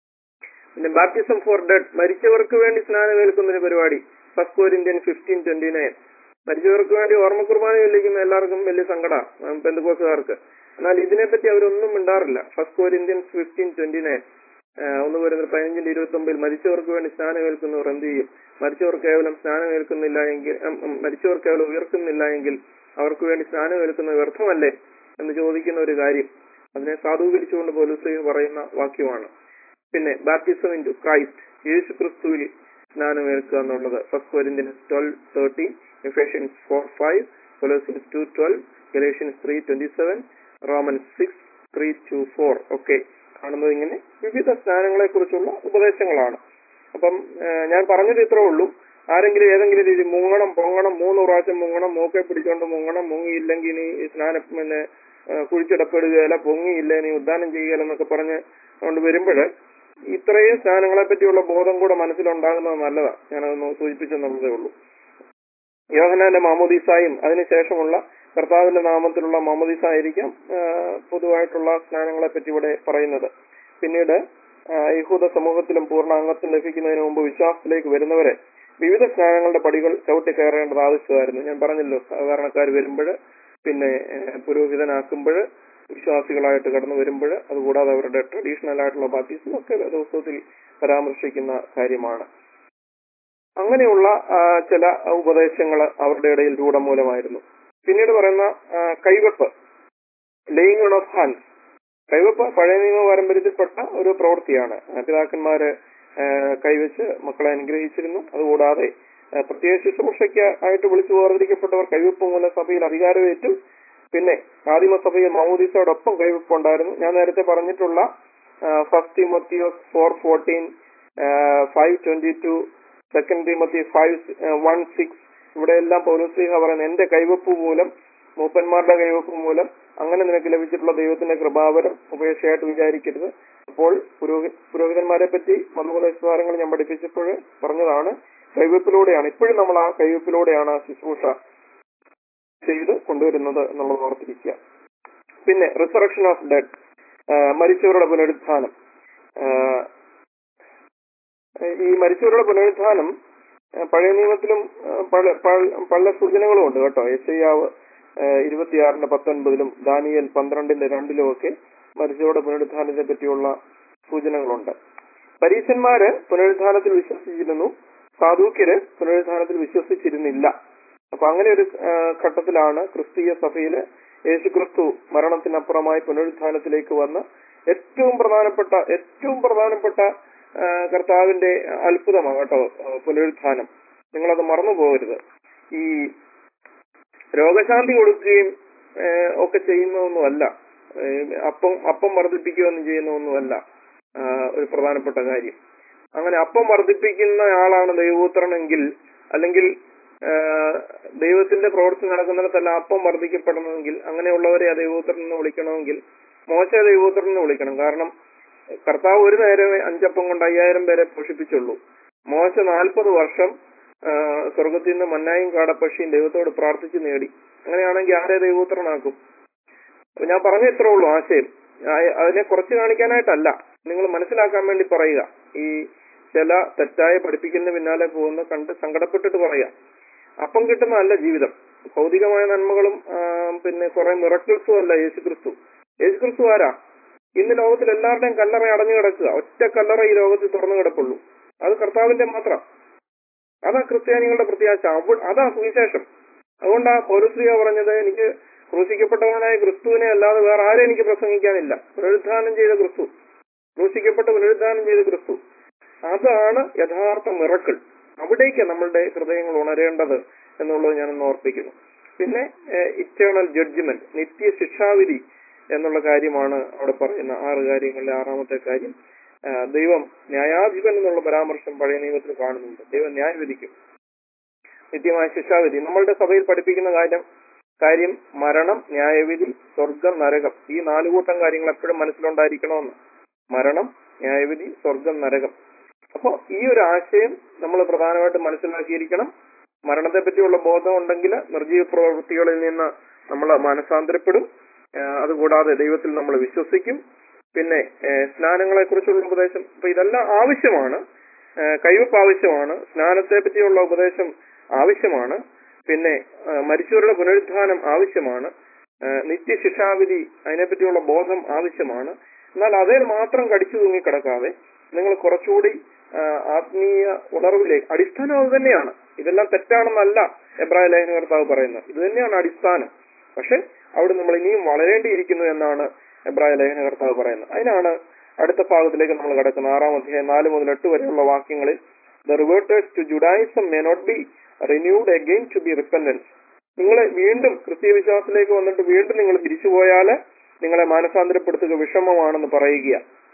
പിന്നെ ബാപ്റ്റിസം ഫോർ ഡെഡ്, മരിച്ചവർക്ക് വേണ്ടി സ്നാനമേൽക്കുന്ന ഒരു പരിപാടി, first Corinthian fifteen twenty nine. മരിച്ചവർക്ക് വേണ്ടി ഓർമ്മ കുർബാന ചൊല്ലിക്കുന്ന എല്ലാവർക്കും വലിയ സങ്കടമാണ് പെന്തക്കോസ്തുകാർക്ക്. എന്നാൽ ഇതിനെപ്പറ്റി അവരൊന്നും മിണ്ടാറില്ല. First Corinthian fifteen twenty nine ഒന്ന് വരുന്നത് പതിനഞ്ചിന്റെ ഇരുപത്തി ഒമ്പതിൽ മരിച്ചവർക്ക് വേണ്ടി സ്നാനമേൽക്കുന്നവർ എന്ത് ചെയ്യും? മരിച്ചവർ കേവലം സ്നാനമേൽക്കുന്നില്ല എങ്കിൽ, മരിച്ചവർ കേവലം ഉയർക്കുന്നില്ല എങ്കിൽ അവർക്ക് വേണ്ടി സ്നാനമേൽക്കുന്നത് വ്യർത്ഥമല്ലേ എന്ന് ചോദിക്കുന്ന ഒരു കാര്യം, അതിനെ സാധൂകരിച്ചുകൊണ്ട് പൗലോസ് പറയുന്ന വാക്യമാണ്. പിന്നെ ബാപ്റ്റിസം ഇൻ ടു ക്രൈസ്റ്റ്, യേശു ക്രിസ്തുവിൽ സ്നാനമേൽക്കുക എന്നുള്ളത് first Corinthians twelve thirteen, Ephesians four five, Colossians two twelve, Galatians three twenty seven, Romans six three to four ഒക്കെ കാണുന്നത് ഇങ്ങനെ വിവിധ സ്നാനങ്ങളെ കുറിച്ചുള്ള ഉപദേശങ്ങളാണ്. അപ്പം ഞാൻ പറഞ്ഞത് ഇത്രേ ഉള്ളൂ. ആരെങ്കിലും ഏതെങ്കിലും രീതി മുങ്ങണം പൊങ്ങണം, മൂന്ന് പ്രാവശ്യം മുങ്ങണം, മൂക്കെ പിടിച്ചോണ്ട് മുങ്ങണം, മുങ്ങിയില്ലെങ്കിൽ നീ സ്നാനം പിന്നെ കുഴിച്ചിടപ്പെടുകയല്ല, പൊങ്ങിയില്ല നീ ഉദ്ധാനം ചെയ്യുകയല്ല എന്നൊക്കെ പറഞ്ഞ് കൊണ്ട് വരുമ്പോൾ ഇത്രയും സ്നാനങ്ങളെ പറ്റിയുള്ള ബോധം കൂടെ മനസ്സിലുണ്ടാകുന്നത് നല്ലതാണ്. ഞാനതൊന്ന് സൂചിപ്പിച്ചെന്നുള്ളതേ ഉള്ളൂ. യോഹന്നാന്റെ മാമോദീസായും അതിനുശേഷമുള്ള കർത്താവിന്റെ നാമത്തിലുള്ള മാമോദീസ ആയിരിക്കാം പൊതുവായിട്ടുള്ള സ്നാനങ്ങളെ പറ്റി ഇവിടെ പറയുന്നത്. പിന്നീട് യഹൂദ സമൂഹത്തിലും പൂർണ്ണ അംഗത്വം ലഭിക്കുന്നതിന് മുമ്പ് വിശ്വാസത്തിലേക്ക് വരുന്നവരെ വിവിധ സ്നാനങ്ങളുടെ പടികൾ ചവിട്ടി കയറേണ്ടത് ആവശ്യമായിരുന്നു. ഞാൻ പറഞ്ഞല്ലോ, സാധാരണക്കാർ വരുമ്പോൾ, പിന്നെ പുരോഹിതനാക്കുമ്പോൾ, വിശ്വാസികളായിട്ട് കടന്നു വരുമ്പോൾ, അതുകൂടാതെ അവരുടെ ട്രഡീഷണൽ ആയിട്ടുള്ള ബാപ്റ്റിസം ഒക്കെ ദിവസത്തിൽ പരാമർശിക്കുന്ന കാര്യമാണ്. അങ്ങനെയുള്ള ചില ഉപദേശങ്ങൾ അവരുടെ ഇടയിൽ രൂഢമൂലമായിരുന്നു. പിന്നീട് പറയുന്ന കൈവെപ്പ്, ലേയിങ് ഓൺ ഓഫ് ഹാൻഡ്സ്. കൈവെപ്പ് പഴയ നിയമ പാരമ്പര്യത്തിൽപ്പെട്ട ഒരു പ്രവൃത്തിയാണ്. പിതാക്കന്മാര് കൈവച്ച് മക്കളെ അനുഗ്രഹിച്ചിരുന്നു. അതുകൂടാതെ ഏഹ് പ്രത്യേക ശുശ്രൂഷയ്ക്ക് ആയിട്ട് വിളിച്ചു വേർതിരിക്കപ്പെട്ടവർ കൈവെപ്പ് മൂലം സഭയിൽ അധികാരമേറ്റു. പിന്നെ ആദിമസഭയിൽ മാമോദീസയോടൊപ്പം കൈവെപ്പ് ഉണ്ടായിരുന്നു. ഞാൻ നേരത്തെ പറഞ്ഞിട്ടുള്ള ഫസ്റ്റ് തിമോത്തിയോസ് four fourteen, five twenty two, second Timothy five one six, ഇവിടെയെല്ലാം പൗലോസ്ലീഹ പറയുന്നത് എന്റെ കൈവെപ്പ് മൂലം, മൂപ്പന്മാരുടെ കൈവെപ്പ് മൂലം അങ്ങനെ നിനക്ക് ലഭിച്ചിട്ടുള്ള ദൈവത്തിന്റെ കൃപാവരം ഉപേക്ഷയായിട്ട് വിചാരിക്കരുത്. അപ്പോൾ പുരോഹി പുരോഹിതന്മാരെ പറ്റി മതോപദേശങ്ങൾ ഞാൻ പഠിപ്പിച്ചപ്പോൾ പറഞ്ഞതാണ് കൈവെപ്പിലൂടെയാണ്, ഇപ്പോഴും നമ്മൾ ആ കൈവെപ്പിലൂടെയാണ് ആ ശുശ്രൂഷ ചെയ്ത് കൊണ്ടുവരുന്നത് എന്നുള്ളത് ഓർത്തിരിക്കുക. പിന്നെ റിസറക്ഷൻ ഓഫ് ഡെഡ്, മരിച്ചവരുടെ പുനരുത്ഥാനം. ഈ മരിച്ചവരുടെ പുനരുത്ഥാനം പഴയ നിയമത്തിലും പല പല സൂചനകളും ഉണ്ട് കേട്ടോ. യെശയ്യാവ് ഇരുപത്തിയാറിന്റെ പത്തൊൻപതിലും ദാനിയേൽ പന്ത്രണ്ടിന്റെ രണ്ടിലും ഒക്കെ മരിച്ചവരുടെ പുനരുത്ഥാനത്തെ പറ്റിയുള്ള സൂചനകളുണ്ട്. പരീശന്മാര് പുനരുത്ഥാനത്തിൽ വിശ്വസിച്ചിരുന്നു, സാധൂക്യര് പുനരുത്ഥാനത്തിൽ വിശ്വസിച്ചിരുന്നില്ല. അപ്പൊ അങ്ങനെ ഒരു ഘട്ടത്തിലാണ് ക്രിസ്തീയ സഭയില് യേശുക്രിസ്തു മരണത്തിനപ്പുറമായി പുനരുത്ഥാനത്തിലേക്ക് വന്ന് ഏറ്റവും പ്രധാനപ്പെട്ട ഏറ്റവും പ്രധാനപ്പെട്ട കർത്താവിന്റെ അത്ഭുതമാണ് കേട്ടോ പുനരുത്ഥാനം. നിങ്ങളത് മറന്നു പോകരുത്. ഈ രോഗശാന്തി കൊടുക്കുകയും ഒക്കെ ചെയ്യുന്നതൊന്നുമല്ല, അപ്പം അപ്പം വർദ്ധിപ്പിക്കുകയൊന്നും ചെയ്യുന്നതൊന്നുമല്ല ഒരു പ്രധാനപ്പെട്ട കാര്യം. അങ്ങനെ അപ്പം വർദ്ധിപ്പിക്കുന്ന ആളാണ് ദൈവപുത്രനെങ്കിൽ, അല്ലെങ്കിൽ ദൈവത്തിന്റെ പ്രവൃത്തി നടക്കുന്നിടത്തല്ല അപ്പം വർദ്ധിക്കപ്പെടണമെങ്കിൽ, അങ്ങനെയുള്ളവരെ ആ ദൈവപുത്രൻ എന്ന് വിളിക്കണമെങ്കിൽ മോശ ദൈവപുത്രൻ എന്ന് വിളിക്കണം. കാരണം കർത്താവ് ഒരു നേരം അഞ്ചപ്പം കൊണ്ട് അയ്യായിരം പേരെ പോഷിപ്പിച്ചുള്ളൂ. മോശ നാൽപ്പത് വർഷം സ്വർഗത്തിൽ നിന്ന് മന്നായും കാടപ്പക്ഷിയും ദൈവത്തോട് പ്രാർത്ഥിച്ച് നേടി. അങ്ങനെയാണെങ്കിൽ ആരെ ദൈവപുത്രനാക്കും? അപ്പൊ ഞാൻ പറഞ്ഞ ഇത്രേ ഉള്ളൂ ആശയം. അതിനെ കുറച്ച് കാണിക്കാനായിട്ടല്ല, നിങ്ങൾ മനസ്സിലാക്കാൻ വേണ്ടി പറയുക. ഈ ചില തെറ്റായ പഠിപ്പിക്കുന്ന പിന്നാലെ പോകുന്ന കണ്ട് സങ്കടപ്പെട്ടിട്ട് പറയാം. അപ്പം കിട്ടുന്നതല്ല ജീവിതം. ഭൗതികമായ നന്മകളും പിന്നെ കുറെ മിറക്കിൾസും അല്ല യേശുക്രിസ്തു. യേശുക്രിസ്തു ആരാ? ഇന്ന് ലോകത്തിൽ എല്ലാവരുടെയും കല്ലറ അടഞ്ഞു കിടക്കുക. ഒറ്റ കല്ലറ ഈ ലോകത്തിൽ തുറന്നു കിടപ്പുള്ളൂ. അത് കർത്താവിന്റെ മാത്രം. അതാ ക്രിസ്ത്യാനികളുടെ പ്രത്യാശ, അതാ സുവിശേഷം. അതുകൊണ്ടാ പൗലോസ്ലീഹ പറഞ്ഞത്, എനിക്ക് ക്രൂശിക്കപ്പെട്ടവനായ ക്രിസ്തുവിനെ അല്ലാതെ വേറെ ആരും എനിക്ക് പ്രസംഗിക്കാനില്ല. പുനരുദ്ധാനം ചെയ്ത ക്രിസ്തു, ക്രൂശിക്കപ്പെട്ട് പുനരുദ്ധാനം ചെയ്ത ക്രിസ്തു, അതാണ് യഥാർത്ഥ മിറക്കിൾ. അവിടേക്ക് നമ്മളുടെ ഹൃദയങ്ങൾ ഉണരേണ്ടത് എന്നുള്ളത് ഞാനൊന്ന് ഓർപ്പിക്കുന്നു. പിന്നെ ഇറ്റേണൽ ജഡ്ജ്മെന്റ്, നിത്യ ശിക്ഷാവിധി എന്നുള്ള കാര്യമാണ് അവിടെ പറയുന്ന ആറ് കാര്യങ്ങളിലെ ആറാമത്തെ കാര്യം. ദൈവം ന്യായാധിപൻ എന്നുള്ള പരാമർശം പഴയ നിയമത്തിൽ കാണുന്നുണ്ട്. ദൈവം ന്യായവിധിക്കും, നിത്യമായ ശിക്ഷാവിധി. നമ്മളുടെ സഭയിൽ പഠിപ്പിക്കുന്ന കാര്യം കാര്യം മരണം, ന്യായവിധി, സ്വർഗം, നരകം. ഈ നാലുകൂട്ടം കാര്യങ്ങൾ എപ്പോഴും മനസ്സിലുണ്ടായിരിക്കണമെന്ന്. മരണം, ന്യായവിധി, സ്വർഗം, നരകം. അപ്പോ ഈ ഒരു ആശയം നമ്മൾ പ്രധാനമായിട്ടും മനസ്സിലാക്കിയിരിക്കണം. മരണത്തെ പറ്റിയുള്ള ബോധം ഉണ്ടെങ്കിൽ നിർജീവ പ്രവൃത്തികളിൽ നിന്ന് നമ്മൾ മാനസാന്തരപ്പെടും. അതുകൂടാതെ ദൈവത്തിൽ നമ്മൾ വിശ്വസിക്കും. പിന്നെ സ്നാനങ്ങളെ കുറിച്ചുള്ള ഉപദേശം, അപ്പൊ ഇതെല്ലാം ആവശ്യമാണ്. കൈവപ്പ് ആവശ്യമാണ്, സ്നാനത്തെ പറ്റിയുള്ള ഉപദേശം ആവശ്യമാണ്, പിന്നെ മരിച്ചവരുടെ പുനരുദ്ധാനം ആവശ്യമാണ്, നിത്യശിക്ഷാവിധി അതിനെപ്പറ്റിയുള്ള ബോധം ആവശ്യമാണ്. എന്നാൽ അതിൽ മാത്രം കടിച്ചു തൂങ്ങിക്കിടക്കാതെ നിങ്ങൾ കുറച്ചുകൂടി ആത്മീയ ഉണർവിലേക്ക്, അടിസ്ഥാനം അത് തന്നെയാണ്. ഇതെല്ലാം തെറ്റാണെന്നല്ല എബ്രായ ലേഖന കർത്താവ് പറയുന്നത്, ഇത് തന്നെയാണ് അടിസ്ഥാനം. പക്ഷെ അവിടെ നമ്മൾ ഇനിയും വളരേണ്ടിയിരിക്കുന്നു എന്നാണ് എബ്രായ ലേഖന കർത്താവ് പറയുന്നത്. അതിനാണ് അടുത്ത ഭാഗത്തിലേക്ക് നമ്മൾ കിടക്കുന്നത്. ആറാം അധ്യായം നാല് മുതൽ എട്ട് വരെയുള്ള വാക്യങ്ങളിൽ the reverters to Judaism may not be renewed again to be repentance. നിങ്ങളെ വീണ്ടും ക്രിസ്തീയ വിശ്വാസത്തിലേക്ക് വന്നിട്ട് വീണ്ടും നിങ്ങൾ തിരിച്ചുപോയാൽ നിങ്ങളെ മാനസാന്തരപ്പെടുത്തുക വിഷമമാണെന്ന് പറയുക.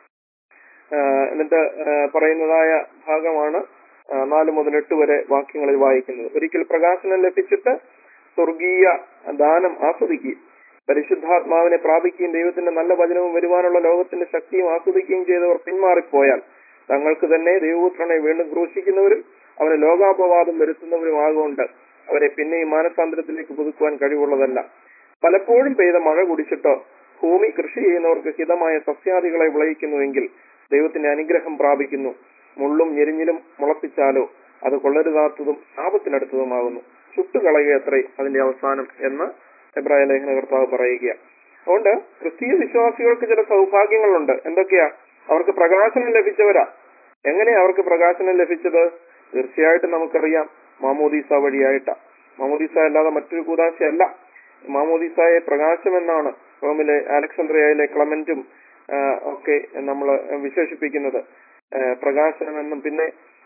എന്നിട്ട് പറയുന്നതായ ഭാഗമാണ് നാല് മുതൽ എട്ട് വരെ വാക്യങ്ങളിൽ വായിക്കുന്നത്. ഒരിക്കൽ പ്രകാശനം ലഭിച്ചിട്ട് സ്വർഗീയ ദാനം ആസ്വദിക്കുകയും പരിശുദ്ധാത്മാവിനെ പ്രാപിക്കുകയും ദൈവത്തിന്റെ നല്ല വചനവും വരുവാനുള്ള ലോകത്തിന്റെ ശക്തിയും ആസ്വദിക്കുകയും ചെയ്തവർ പിന്മാറിപ്പോയാൽ തങ്ങൾക്ക് തന്നെ ദൈവപുത്രനെ വീണ്ടും ക്രൂശിക്കുന്നവരും അവന് ലോകാപവാദം വരുത്തുന്നവരും ആകൊണ്ട് അവരെ പിന്നെയും മാനസാന്തരത്തിലേക്ക് പുതുക്കുവാൻ കഴിവുള്ളതല്ല. പലപ്പോഴും പെയ്ത മഴ കുടിച്ചിട്ടോ ഭൂമി കൃഷി ചെയ്യുന്നവർക്ക് ഹിതമായ സസ്യാദികളെ വിളയിക്കുന്നുവെങ്കിൽ ദൈവത്തിന്റെ അനുഗ്രഹം പ്രാപിക്കുന്നു. മുള്ളും ഞെരിഞ്ഞിലും മുളപ്പിച്ചാലോ അത് കൊള്ളരുതാത്തതും ശാപത്തിനടുത്തതുമാകുന്നു. ചുട്ടുകളയുകയത്രേ അതിന്റെ അവസാനം എന്ന് എബ്രായ ലേഖന കർത്താവ് പറയുക. അതുകൊണ്ട് ക്രിസ്തീയ വിശ്വാസികൾക്ക് ചില സൗഭാഗ്യങ്ങളുണ്ട്. എന്തൊക്കെയാ? അവർക്ക് പ്രകാശനം ലഭിച്ചവരാ. എങ്ങനെയാ അവർക്ക് പ്രകാശനം ലഭിച്ചത്? തീർച്ചയായിട്ടും നമുക്കറിയാം, മാമോദീസ വഴിയായിട്ടാ. മാമോദീസ അല്ലാതെ മറ്റൊരു കൂദാശയല്ല. മാമോദീസയെ പ്രകാശമെന്നാണ് റോമിലെ അലക്സാണ്ട്രിയയിലെ ക്ലമന്റും ഒക്കെ നമ്മൾ വിശേഷിപ്പിക്കുന്നത് പ്രകാശനമെന്നും. പിന്നെ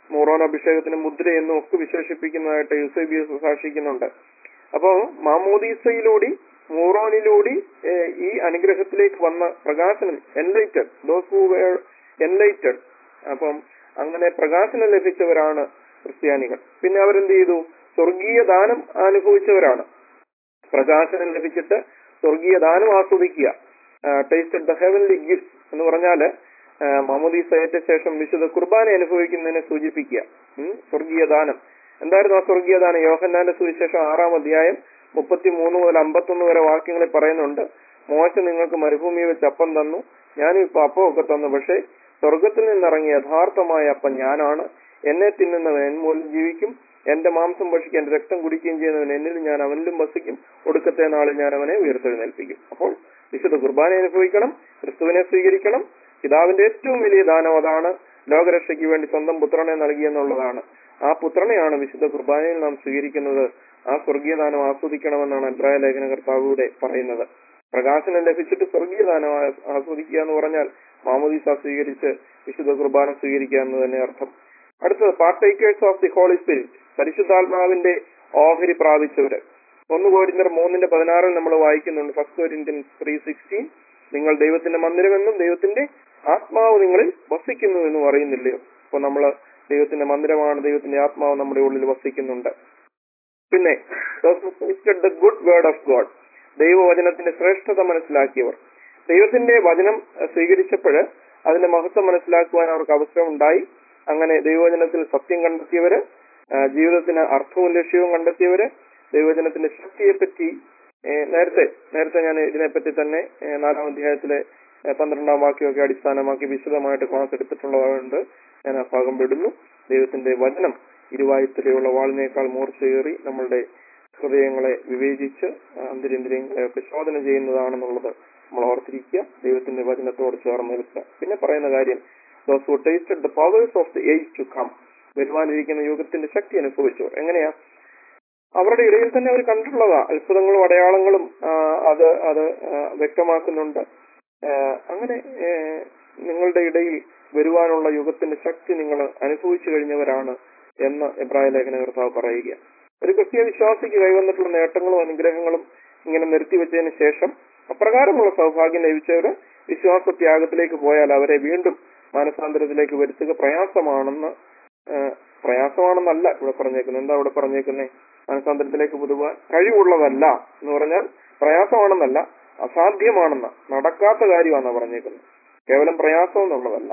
മൂറോൻ അഭിഷേകത്തിന് മുദ്ര എന്നും ഒക്കെ വിശേഷിപ്പിക്കുന്നതായിട്ട് യൂസേബിയസ് സാക്ഷിക്കുന്നുണ്ട്. അപ്പോൾ മാമോദീസയിലൂടെ മൂറോനിലൂടെ ഏഹ്, ഈ അനുഗ്രഹത്തിലേക്ക് വന്ന പ്രകാശനം enlightened those who were enlightened. അപ്പം അങ്ങനെ പ്രകാശനം ലഭിച്ചവരാണ് ക്രിസ്ത്യാനികൾ. പിന്നെ അവരെന്ത് ചെയ്തു? സ്വർഗീയ ദാനം അനുഭവിച്ചവരാണ്. പ്രകാശനം ലഭിച്ചിട്ട് സ്വർഗീയ ദാനം ആസ്വദിക്കുക, ടേസ്റ്റഡ് ദ ഹെവൻലി ഗിഫ്റ്റ് എന്ന് പറഞ്ഞാല് മാമോദീസ ഏറ്റ ശേഷം വിശുദ്ധ കുർബാന അനുഭവിക്കുന്നതിനെ സൂചിപ്പിക്കുക. ഉം, സ്വർഗീയ ദാനം എന്തായിരുന്നു? ആ സ്വർഗീയ ദാനം യോഹന്നാന്റെ സുവിശേഷം ആറാം അധ്യായം മുപ്പത്തി മൂന്ന് മുതൽ അമ്പത്തൊന്ന് വരെ വാക്യങ്ങളിൽ പറയുന്നുണ്ട്. മോശ നിങ്ങൾക്ക് മരുഭൂമിയിൽ വെച്ച് അപ്പം തന്നു, ഞാനും ഇപ്പൊ അപ്പമൊക്കെ തന്നു, പക്ഷേ സ്വർഗത്തിൽ നിന്നിറങ്ങിയ യഥാർത്ഥമായ അപ്പം ഞാനാണ്. എന്നെ തിന്നുന്നവൻ എൻ മൂലം ജീവിക്കും, എന്റെ മാംസം ഭക്ഷിക്കും, എന്റെ രക്തം കുടിക്കുകയും ചെയ്യുന്നവൻ എന്നിലും ഞാൻ അവനിലും വസിക്കും, ഒടുക്കത്തെ നാളിൽ ഞാൻ അവനെ ഉയർത്തെഴുന്നേൽപ്പിക്കും. അപ്പോൾ വിശുദ്ധ കുർബാന അനുഭവിക്കണം, ക്രിസ്തുവിനെ സ്വീകരിക്കണം. പിതാവിന്റെ ഏറ്റവും വലിയ ദാനം അതാണ്. ലോകരക്ഷയ്ക്ക് വേണ്ടി സ്വന്തം പുത്രനെ നൽകിയെന്നുള്ളതാണ്. ആ പുത്രനെയാണ് വിശുദ്ധ കുർബാനയിൽ നാം സ്വീകരിക്കുന്നത്. ആ സ്വർഗീയ ദാനം ആസ്വദിക്കണമെന്നാണ് എബ്രായ ലേഖന കർത്താവിലൂടെ പറയുന്നത്. പ്രകാശനം ലഭിച്ചിട്ട് സ്വർഗീയ ദാനം ആ- ആസ്വദിക്കുക എന്ന് പറഞ്ഞാൽ മാമോദീസ സ്വീകരിച്ച് വിശുദ്ധ കുർബാന സ്വീകരിക്കുക എന്ന് തന്നെ അർത്ഥം. അടുത്തത് partakers of the Holy Spirit, പരിശുദ്ധാത്മാവിന്റെ ഓഹരി പ്രാപിച്ചവര്. ഒന്ന് കോരിന്തർ മൂന്നിന്റെ പതിനാറിൽ നമ്മൾ വായിക്കുന്നുണ്ട്, ഫസ്റ്റ് കൊരിന്ത്യൻസ് ത്രീ സിക്സ്റ്റീൻ, നിങ്ങൾ ദൈവത്തിന്റെ മന്ദിരമെന്നും ദൈവത്തിന്റെ ആത്മാവ് നിങ്ങളിൽ വസിക്കുന്നു എന്ന് പറയുന്നില്ലയോ? അപ്പൊ നമ്മള് ദൈവത്തിന്റെ മന്ദിരമാണ്, ദൈവത്തിന്റെ ആത്മാവ് നമ്മുടെ ഉള്ളിൽ വസിക്കുന്നുണ്ട്. പിന്നെ the good word of God, ദൈവവചനത്തിന്റെ ശ്രേഷ്ഠത മനസ്സിലാക്കിയവർ. ദൈവത്തിന്റെ വചനം സ്വീകരിച്ചപ്പോഴ് അതിന്റെ മഹത്വം മനസ്സിലാക്കുവാൻ അവർക്ക് അവസരം ഉണ്ടായി. അങ്ങനെ ദൈവവചനത്തിൽ സത്യം കണ്ടെത്തിയവര്, ആ, ജീവിതത്തിന് അർത്ഥവും ലക്ഷ്യവും കണ്ടെത്തിയവര്, ദൈവവചനത്തിന്റെ ശക്തിയെപ്പറ്റി ഏഹ്, നേരത്തെ നേരത്തെ ഞാൻ ഇതിനെപ്പറ്റി തന്നെ ഏഹ്, നാലാം അധ്യായത്തിലെ ഏഹ്, പന്ത്രണ്ടാം വാക്യമൊക്കെ അടിസ്ഥാനമാക്കി വിശദമായിട്ട് ക്ലാസ് എടുത്തിട്ടുള്ളതുകൊണ്ട് ഞാൻ ആ ഭാഗം വിടുന്നു. ദൈവത്തിന്റെ വചനം ഇരുവായുത്തലയുള്ള വാളിനേക്കാൾ മൂർച്ചയേറി നമ്മളുടെ ഹൃദയങ്ങളെ വിവേചിച്ച് അന്തരിന്ദ്രിയങ്ങളെ ഒക്കെ ശോധന ചെയ്യുന്നതാണെന്നുള്ളത് നമ്മൾ ഓർത്തിരിക്കുക. ദൈവത്തിന്റെ വചനത്തോട് ചേർന്ന് നിൽക്കുക. പിന്നെ പറയുന്ന കാര്യം, those who tasted the powers of the age to come, വരുവാനിരിക്കുന്ന യുഗത്തിന്റെ ശക്തി അനുഭവിച്ചവർ. എങ്ങനെയാ? അവരുടെ ഇടയിൽ തന്നെ അവർ കണ്ടിട്ടുള്ളതാ അത്ഭുതങ്ങളും അടയാളങ്ങളും ആ, അത് അത് ആ, വ്യക്തമാക്കുന്നുണ്ട്. ആ, അങ്ങനെ ഏ, നിങ്ങളുടെ ഇടയിൽ വരുവാനുള്ള യുഗത്തിന്റെ ശക്തി നിങ്ങൾ അനുഭവിച്ചു കഴിഞ്ഞവരാണ് എന്ന് എബ്രായ ലേഖന കർത്താവ് പറയുക. ഒരു ക്രിസ്തീയ വിശ്വാസിക്ക് കൈവന്നിട്ടുള്ള നേട്ടങ്ങളും അനുഗ്രഹങ്ങളും ഇങ്ങനെ നിർത്തിവെച്ചതിന് ശേഷം അപ്രകാരമുള്ള സൗഭാഗ്യം ലഭിച്ചവര് വിശ്വാസ ത്യാഗത്തിലേക്ക് പോയാൽ അവരെ വീണ്ടും മാനസാന്തരത്തിലേക്ക് വരുത്തുക പ്രയാസമാണെന്ന് ആ, പ്രയാസമാണെന്നല്ല ഇവിടെ പറഞ്ഞേക്കുന്നത്. എന്താ ഇവിടെ പറഞ്ഞേക്കുന്നേ? മാനസാന്തരത്തിലേക്ക് പുതുവാൻ കഴിവുള്ളതല്ല എന്ന് പറഞ്ഞാൽ പ്രയാസമാണെന്നല്ല, അസാധ്യമാണെന്ന, നടക്കാത്ത കാര്യമാണെന്നാ പറഞ്ഞേക്കുന്നത്. കേവലം പ്രയാസം എന്നുള്ളതല്ല.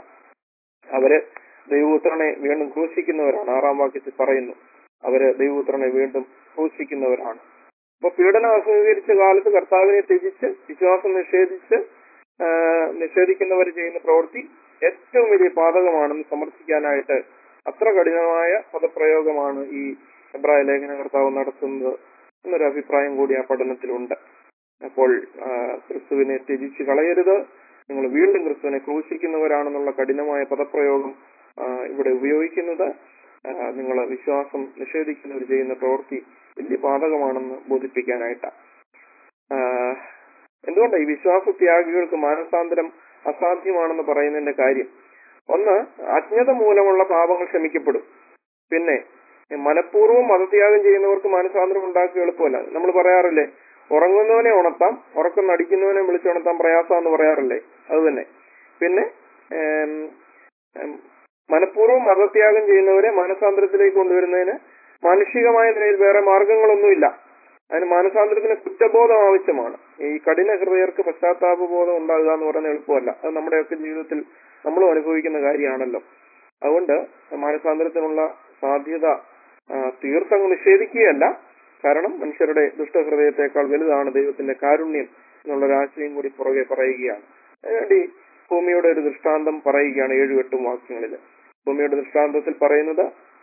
അവര് ദൈവപുത്രനെ വീണ്ടും ക്രൂശിക്കുന്നവരാണ്. ആറാം വാക്യത്തിൽ പറയുന്നു, അവര് ദൈവപുത്രനെ വീണ്ടും ക്രൂശിക്കുന്നവരാണ്. അപ്പൊ പീഡനം അംഗീകരിച്ച കാലത്ത് കർത്താവിനെ ത്യജിച്ച് വിശ്വാസം നിഷേധിച്ച് ആ, നിഷേധിക്കുന്നവർ ചെയ്യുന്ന പ്രവൃത്തി ഏറ്റവും വലിയ പാതകമാണെന്ന് സമർത്ഥിക്കാനായിട്ട് അത്ര കഠിനമായ പദപ്രയോഗമാണ് ഈ എബ്രായ ലേഖന കർത്താവ് നടത്തുന്നത് എന്നൊരു അഭിപ്രായം കൂടി ആ പഠനത്തിലുണ്ട്. അപ്പോൾ ആ, ക്രിസ്തുവിനെ ത്യജിച്ച് കളയരുത്, നിങ്ങൾ വീണ്ടും ക്രിസ്തുവിനെ ക്രൂശിക്കുന്നവരാണെന്നുള്ള കഠിനമായ പദപ്രയോഗം ആ, ഇവിടെ ഉപയോഗിക്കുന്നത് നിങ്ങൾ വിശ്വാസം നിഷേധിക്കുന്നവർ ചെയ്യുന്ന പ്രവൃത്തി വലിയ പാതകമാണെന്ന് ബോധിപ്പിക്കാനായിട്ടാണ്. എന്തുകൊണ്ടാണ് ഈ വിശ്വാസ ത്യാഗികൾക്ക് മാനസാന്തരം അസാധ്യമാണെന്ന് പറയുന്നതിന്റെ കാര്യം? ഒന്ന്, അജ്ഞത മൂലമുള്ള പാപങ്ങൾ ക്ഷമിക്കപ്പെടും. പിന്നെ മനഃപൂർവ്വം മതത്യാഗം ചെയ്യുന്നവർക്ക് മാനസാന്തരം ഉണ്ടാക്കുക എളുപ്പമല്ല. നമ്മൾ പറയാറില്ലേ, ഉറങ്ങുന്നവനെ ഉണർത്താം, ഉറക്കം നടിക്കുന്നവനെ വിളിച്ചുണർത്താൻ പ്രയാസമെന്ന് പറയാറില്ലേ? അത് തന്നെ. പിന്നെ മനഃപൂർവ്വം മതത്യാഗം ചെയ്യുന്നവരെ മാനസാന്തരത്തിലേക്ക് കൊണ്ടുവരുന്നതിന് മാനുഷികമായ നിലയിൽ വേറെ മാർഗങ്ങളൊന്നുമില്ല. അതിന് മാനസാന്തരത്തിന് കുറ്റബോധം ആവശ്യമാണ്. ഈ കഠിന ഹൃദയർക്ക് പശ്ചാത്താപബോധം ഉണ്ടാകുക എന്ന് പറയുന്നത് എളുപ്പമല്ല. അത് നമ്മുടെയൊക്കെ ജീവിതത്തിൽ നമ്മളും അനുഭവിക്കുന്ന കാര്യമാണല്ലോ. അതുകൊണ്ട് മാനസാന്തരത്തിനുള്ള സാധ്യത തീർത്ഥം നിഷേധിക്കുകയല്ല, കാരണം മനുഷ്യരുടെ ദുഷ്ടഹൃദയത്തെക്കാൾ വലുതാണ് ദൈവത്തിന്റെ കാരുണ്യം എന്നുള്ളൊരാശയം കൂടി പുറകെ പറയുകയാണ്. അതിനുവേണ്ടി ഭൂമിയുടെ ഒരു ദൃഷ്ടാന്തം പറയുകയാണ് ഏഴും എട്ടും വാക്യങ്ങളിൽ. ഭൂമിയുടെ ദൃഷ്ടാന്തത്തിൽ പറയുന്നത്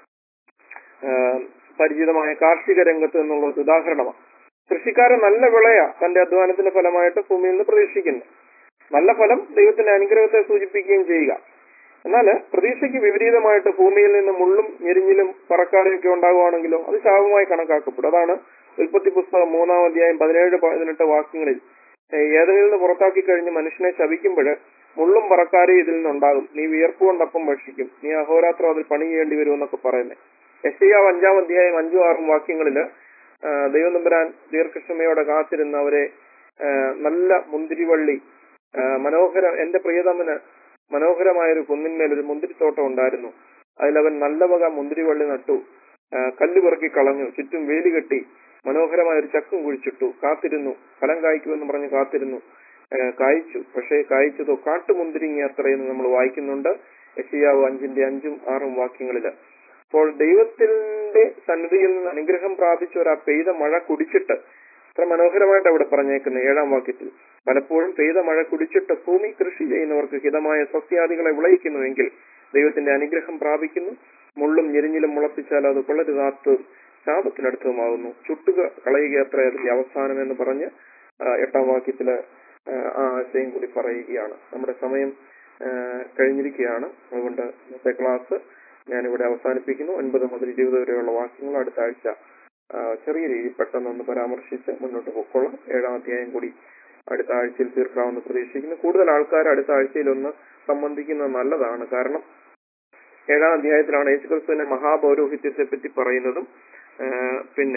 പരിചിതമായ കാർഷിക രംഗത്ത് എന്നുള്ള ഒരു ഉദാഹരണമാണ്. കൃഷിക്കാരൻ നല്ല വിളയാ തന്റെ അധ്വാനത്തിന്റെ ഫലമായിട്ട് ഭൂമിയിൽ നിന്ന് പ്രതീക്ഷിക്കുന്നു. നല്ല ഫലം ദൈവത്തിന്റെ അനുഗ്രഹത്തെ സൂചിപ്പിക്കുകയും ചെയ്യുക. എന്നാൽ പ്രതീക്ഷയ്ക്ക് വിപരീതമായിട്ട് ഭൂമിയിൽ നിന്ന് മുള്ളും ഞെരിഞ്ഞിലും പറക്കാരൊക്കെ ഉണ്ടാകുവാണെങ്കിലോ അത് ശാപമായി കണക്കാക്കപ്പെടും. അതാണ് ഉൽപ്പത്തി പുസ്തകം മൂന്നാം അധ്യായം പതിനേഴ് പതിനെട്ട് വാക്യങ്ങളിൽ ഏതെങ്കിലും നിന്ന് പുറത്താക്കി കഴിഞ്ഞ് മനുഷ്യനെ ശപിക്കുമ്പോൾ മുള്ളും പറക്കാരും ഇതിൽ നിന്നുണ്ടാകും. നീ വിയർപ്പ് കൊണ്ടപ്പം ഭക്ഷിക്കും, നീ അഹോരാത്രം അതിൽ പണി ചെയ്യേണ്ടി വരും എന്നൊക്കെ പറയുന്നത്. യെശയ്യാവ് അഞ്ചാം അധ്യായം അഞ്ചും ആറും വാക്യങ്ങളില് ആ, ദൈവം തമ്പുരാൻ ദീർഘക്ഷമയോടെ കാത്തിരുന്ന അവരെ ആ, നല്ല മുന്തിരിവള്ളി, ആ, മനോഹര എന്റെ പ്രിയതമന് മനോഹരമായൊരു കുന്നിന്മേൽ ഒരു മുന്തിരിത്തോട്ടം ഉണ്ടായിരുന്നു. അതിലവൻ നല്ല വക മുന്തിരിവള്ളി നട്ടു, ആ, കല്ല് പെറുക്കി കളഞ്ഞു, ചുറ്റും വേലി കെട്ടി, മനോഹരമായ ഒരു ചക്കും കുഴിച്ചിട്ടു, കാത്തിരുന്നു, ഫലം കായ്ക്കുമെന്ന് പറഞ്ഞ് കാത്തിരുന്നു, ആ, കായ്ച്ചു. പക്ഷേ കായ്ച്ചതോ കാട്ടുമുന്തിരിങ്ങ അത്രയെന്ന് നമ്മൾ വായിക്കുന്നുണ്ട് യെശയ്യാവ് അഞ്ചിന്റെ അഞ്ചും ആറും വാക്യങ്ങളില്. അപ്പോൾ ദൈവത്തിന്റെ സന്നിധിയിൽ നിന്ന് അനുഗ്രഹം പ്രാപിച്ചവർ ആ പെയ്ത മഴ കുടിച്ചിട്ട്, അത്ര മനോഹരമായിട്ട് അവിടെ പറഞ്ഞേക്കുന്നത് ഏഴാം വാക്യത്തിൽ, പലപ്പോഴും പെയ്ത മഴ കുടിച്ചിട്ട് ഭൂമി കൃഷി ചെയ്യുന്നവർക്ക് ഹിതമായ സസ്യാദികളെ വിളയിക്കുന്നുവെങ്കിൽ ദൈവത്തിന്റെ അനുഗ്രഹം പ്രാപിക്കുന്നു. മുള്ളും ഞെരിഞ്ഞിലും മുളപ്പിച്ചാൽ അത് കൊള്ളരുതാത്തതും ശാപത്തിനടുത്തതുമാകുന്നു, ചുട്ടുക കളയുക അത്ര അതിന്റെ അവസാനം എന്ന് പറഞ്ഞ് ആ, എട്ടാം വാക്യത്തില് ആ, ആ ആശയം കൂടി പറയുകയാണ്. നമ്മുടെ സമയം ആ, കഴിഞ്ഞിരിക്കുകയാണ്. അതുകൊണ്ട് ഇന്നത്തെ ക്ലാസ് ഞാനിവിടെ അവസാനിപ്പിക്കുന്നു. ഒൻപത് മുതൽ ഇരുപത് വരെയുള്ള വാക്യങ്ങൾ അടുത്ത ആഴ്ച ആ, ചെറിയ രീതിയിൽ പെട്ടെന്നൊന്ന് പരാമർശിച്ച് മുന്നോട്ട് പൊക്കോളാം. ഏഴാം അധ്യായം കൂടി അടുത്ത ആഴ്ചയിൽ തീർക്കാമെന്ന് പ്രതീക്ഷിക്കുന്നു. കൂടുതൽ ആൾക്കാർ അടുത്ത ആഴ്ചയിൽ ഒന്ന് സംബന്ധിക്കുന്നത് നല്ലതാണ്. കാരണം ഏഴാം അധ്യായത്തിലാണ് യേശുക്രിസ്തുവിന്റെ മഹാപൗരോഹിത്യത്തെ പറ്റി പറയുന്നതും ആ, പിന്നെ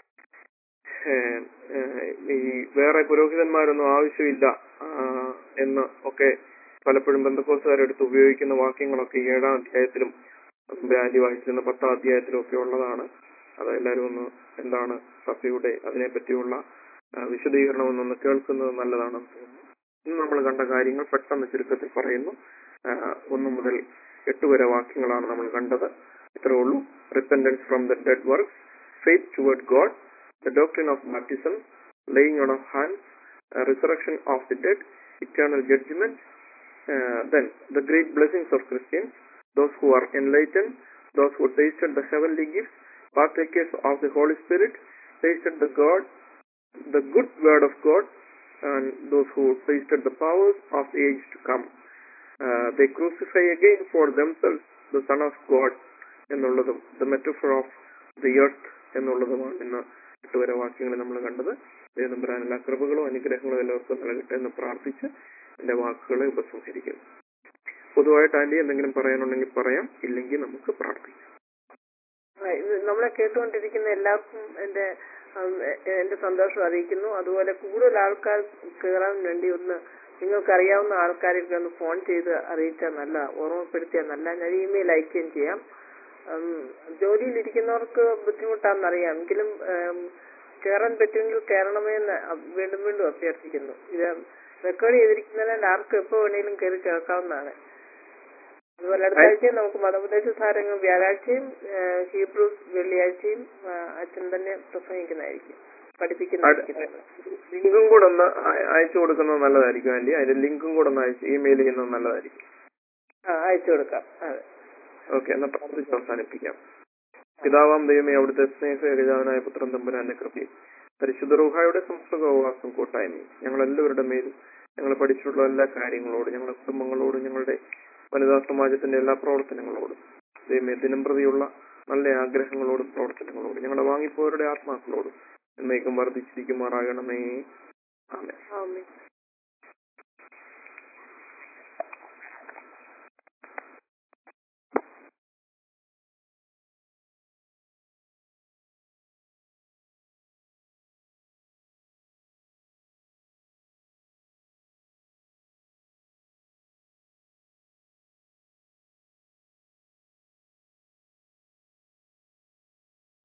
ആ, ആ, ഈ വേറെ പുരോഹിതന്മാരൊന്നും ആവശ്യമില്ല ആ, എന്ന് ഒക്കെ പലപ്പോഴും ബന്ധക്കോസുകാരെടുത്ത് ഉപയോഗിക്കുന്ന വാക്യങ്ങളൊക്കെ ഈ ഏഴാം അധ്യായത്തിലും ബ്രാൻഡി വായിച്ചിരുന്ന പത്താം അധ്യായത്തിലും ഒക്കെ ഉള്ളതാണ്. അത് എല്ലാവരും ഒന്ന് എന്താണ് സഭയുടെ അതിനെപ്പറ്റിയുള്ള ആ, വിശദീകരണം ഒന്നൊന്ന് കേൾക്കുന്നത് നല്ലതാണെന്ന് തോന്നുന്നു. ഇന്ന് നമ്മൾ കണ്ട കാര്യങ്ങൾ പെട്ടെന്ന് ചുരുക്കത്തിൽ പറയുന്നു. ആ, ഒന്ന് മുതൽ എട്ട് വരെ വാക്യങ്ങളാണ് നമ്മൾ കണ്ടത്. ഇത്രേ ഉള്ളൂ. Repentance from the dead works, faith toward God, the doctrine of baptism, laying on of hands, uh, resurrection of the dead, eternal judgment, uh, then the great blessings of Christians, those who are enlightened, those who tasted the heavenly gifts, partakers of the Holy Spirit, tasted the God, the good word of God, and those who tasted the powers of the age to come. Uh, they crucify again for themselves the Son of God എന്നുള്ളതും the metaphor of the earth എന്നുള്ളതുമാണ് ഇന്ന് എട്ടുവരെ വാക്യങ്ങൾ നമ്മൾ കണ്ടത്. ദൈവം തമ്പുരാൻ എല്ലാ കൃപകളും അനുഗ്രഹങ്ങളും എല്ലാവർക്കും നൽകട്ടെ എന്ന് പ്രാർത്ഥിച്ച് എന്റെ വാക്കുകളെ ഉപസംഹരിക്കുന്നു. പൊതുവായിട്ട് ആന്റി എന്തെങ്കിലും പറയാനുണ്ടെങ്കിൽ പറയാം, ഇല്ലെങ്കിൽ നമുക്ക് പ്രാർത്ഥിക്കാം. ഇത് നമ്മളെ കേട്ടുകൊണ്ടിരിക്കുന്ന എല്ലാവർക്കും എന്റെ ഉം, എ- എന്റെ സന്തോഷം അറിയിക്കുന്നു. അതുപോലെ കൂടുതൽ ആൾക്കാർ കയറാൻ വേണ്ടി ഒന്ന് നിങ്ങൾക്ക് അറിയാവുന്ന ആൾക്കാരൊക്കെ ഒന്ന് ഫോൺ ചെയ്ത് അറിയിച്ചാൽ നല്ല, ഓർമ്മപ്പെടുത്തിയാൽ നല്ല. ഞാൻ ഇമെയിൽ അയക്കുകയും ചെയ്യാം. ഉം, ജോലിയിലിരിക്കുന്നവർക്ക് ബുദ്ധിമുട്ടാണെന്നറിയാം, എങ്കിലും ഉം, കയറാൻ പറ്റുമെങ്കിൽ കയറണമേ എന്ന് അ- വീണ്ടും വീണ്ടും അഭ്യർത്ഥിക്കുന്നു. ഇത് റെക്കോർഡ് ചെയ്തിരിക്കുന്നതിനാൽ ആർക്കും എപ്പോ വേണേലും കയറി കേൾക്കാവുന്നതാണ്. അതുപോലെ അടുത്ത ആഴ്ചയും നമുക്ക് മതോപദേശ സാരങ്ങൾ വ്യാഴാഴ്ചയും ഏഹ്, ഹീബ്രൂസ് വെള്ളിയാഴ്ചയും ആ, അച്ഛൻ തന്നെ പ്രസംഗിക്കുന്നതായിരിക്കും, പഠിപ്പിക്കുന്നതായിരിക്കും. ലിങ്കും കൂടെ ഒന്ന് അയ- അയച്ചു കൊടുക്കുന്നത് നല്ലതായിരിക്കും ആന്റി. അതിന്റെ ലിങ്കും കൂടെ ഒന്ന് അയച്ച് ഇമെയിൽ ചെയ്യുന്നത് നല്ലതായിരിക്കും. ആ, അയച്ചു കൊടുക്കാം. അതെ. ഓക്കെ, എന്നാ പ്രാർത്ഥിച്ച് അവസാനിപ്പിക്കാം. പിതാവാം ദൈവമേ, അവിടുത്തെ സ്നേഹഗജാവനായ പുത്രൻ തമ്പുരാന്റെ കൃപയും പരിശുദ്ധ റൂഹായുടെ സംസ്കൃതവാസം കൂട്ടായ്മയും ഞങ്ങൾ എല്ലാവരുടെ മേലും ഞങ്ങൾ പഠിച്ചിട്ടുള്ള എല്ലാ കാര്യങ്ങളോടും ഞങ്ങളുടെ കുടുംബങ്ങളോടും ഞങ്ങളുടെ വനിതാ സമാജത്തിന്റെ എല്ലാ പ്രവർത്തനങ്ങളോടും ദൈവമേ ദിനം പ്രതിയുള്ള നല്ല ആഗ്രഹങ്ങളോടും പ്രവർത്തനങ്ങളോടും ഞങ്ങളുടെ വാങ്ങിപ്പോരുടെ ആത്മാക്കളോടും എന്നേക്കും വർദ്ധിച്ചിരിക്കുമാറാകണമേ.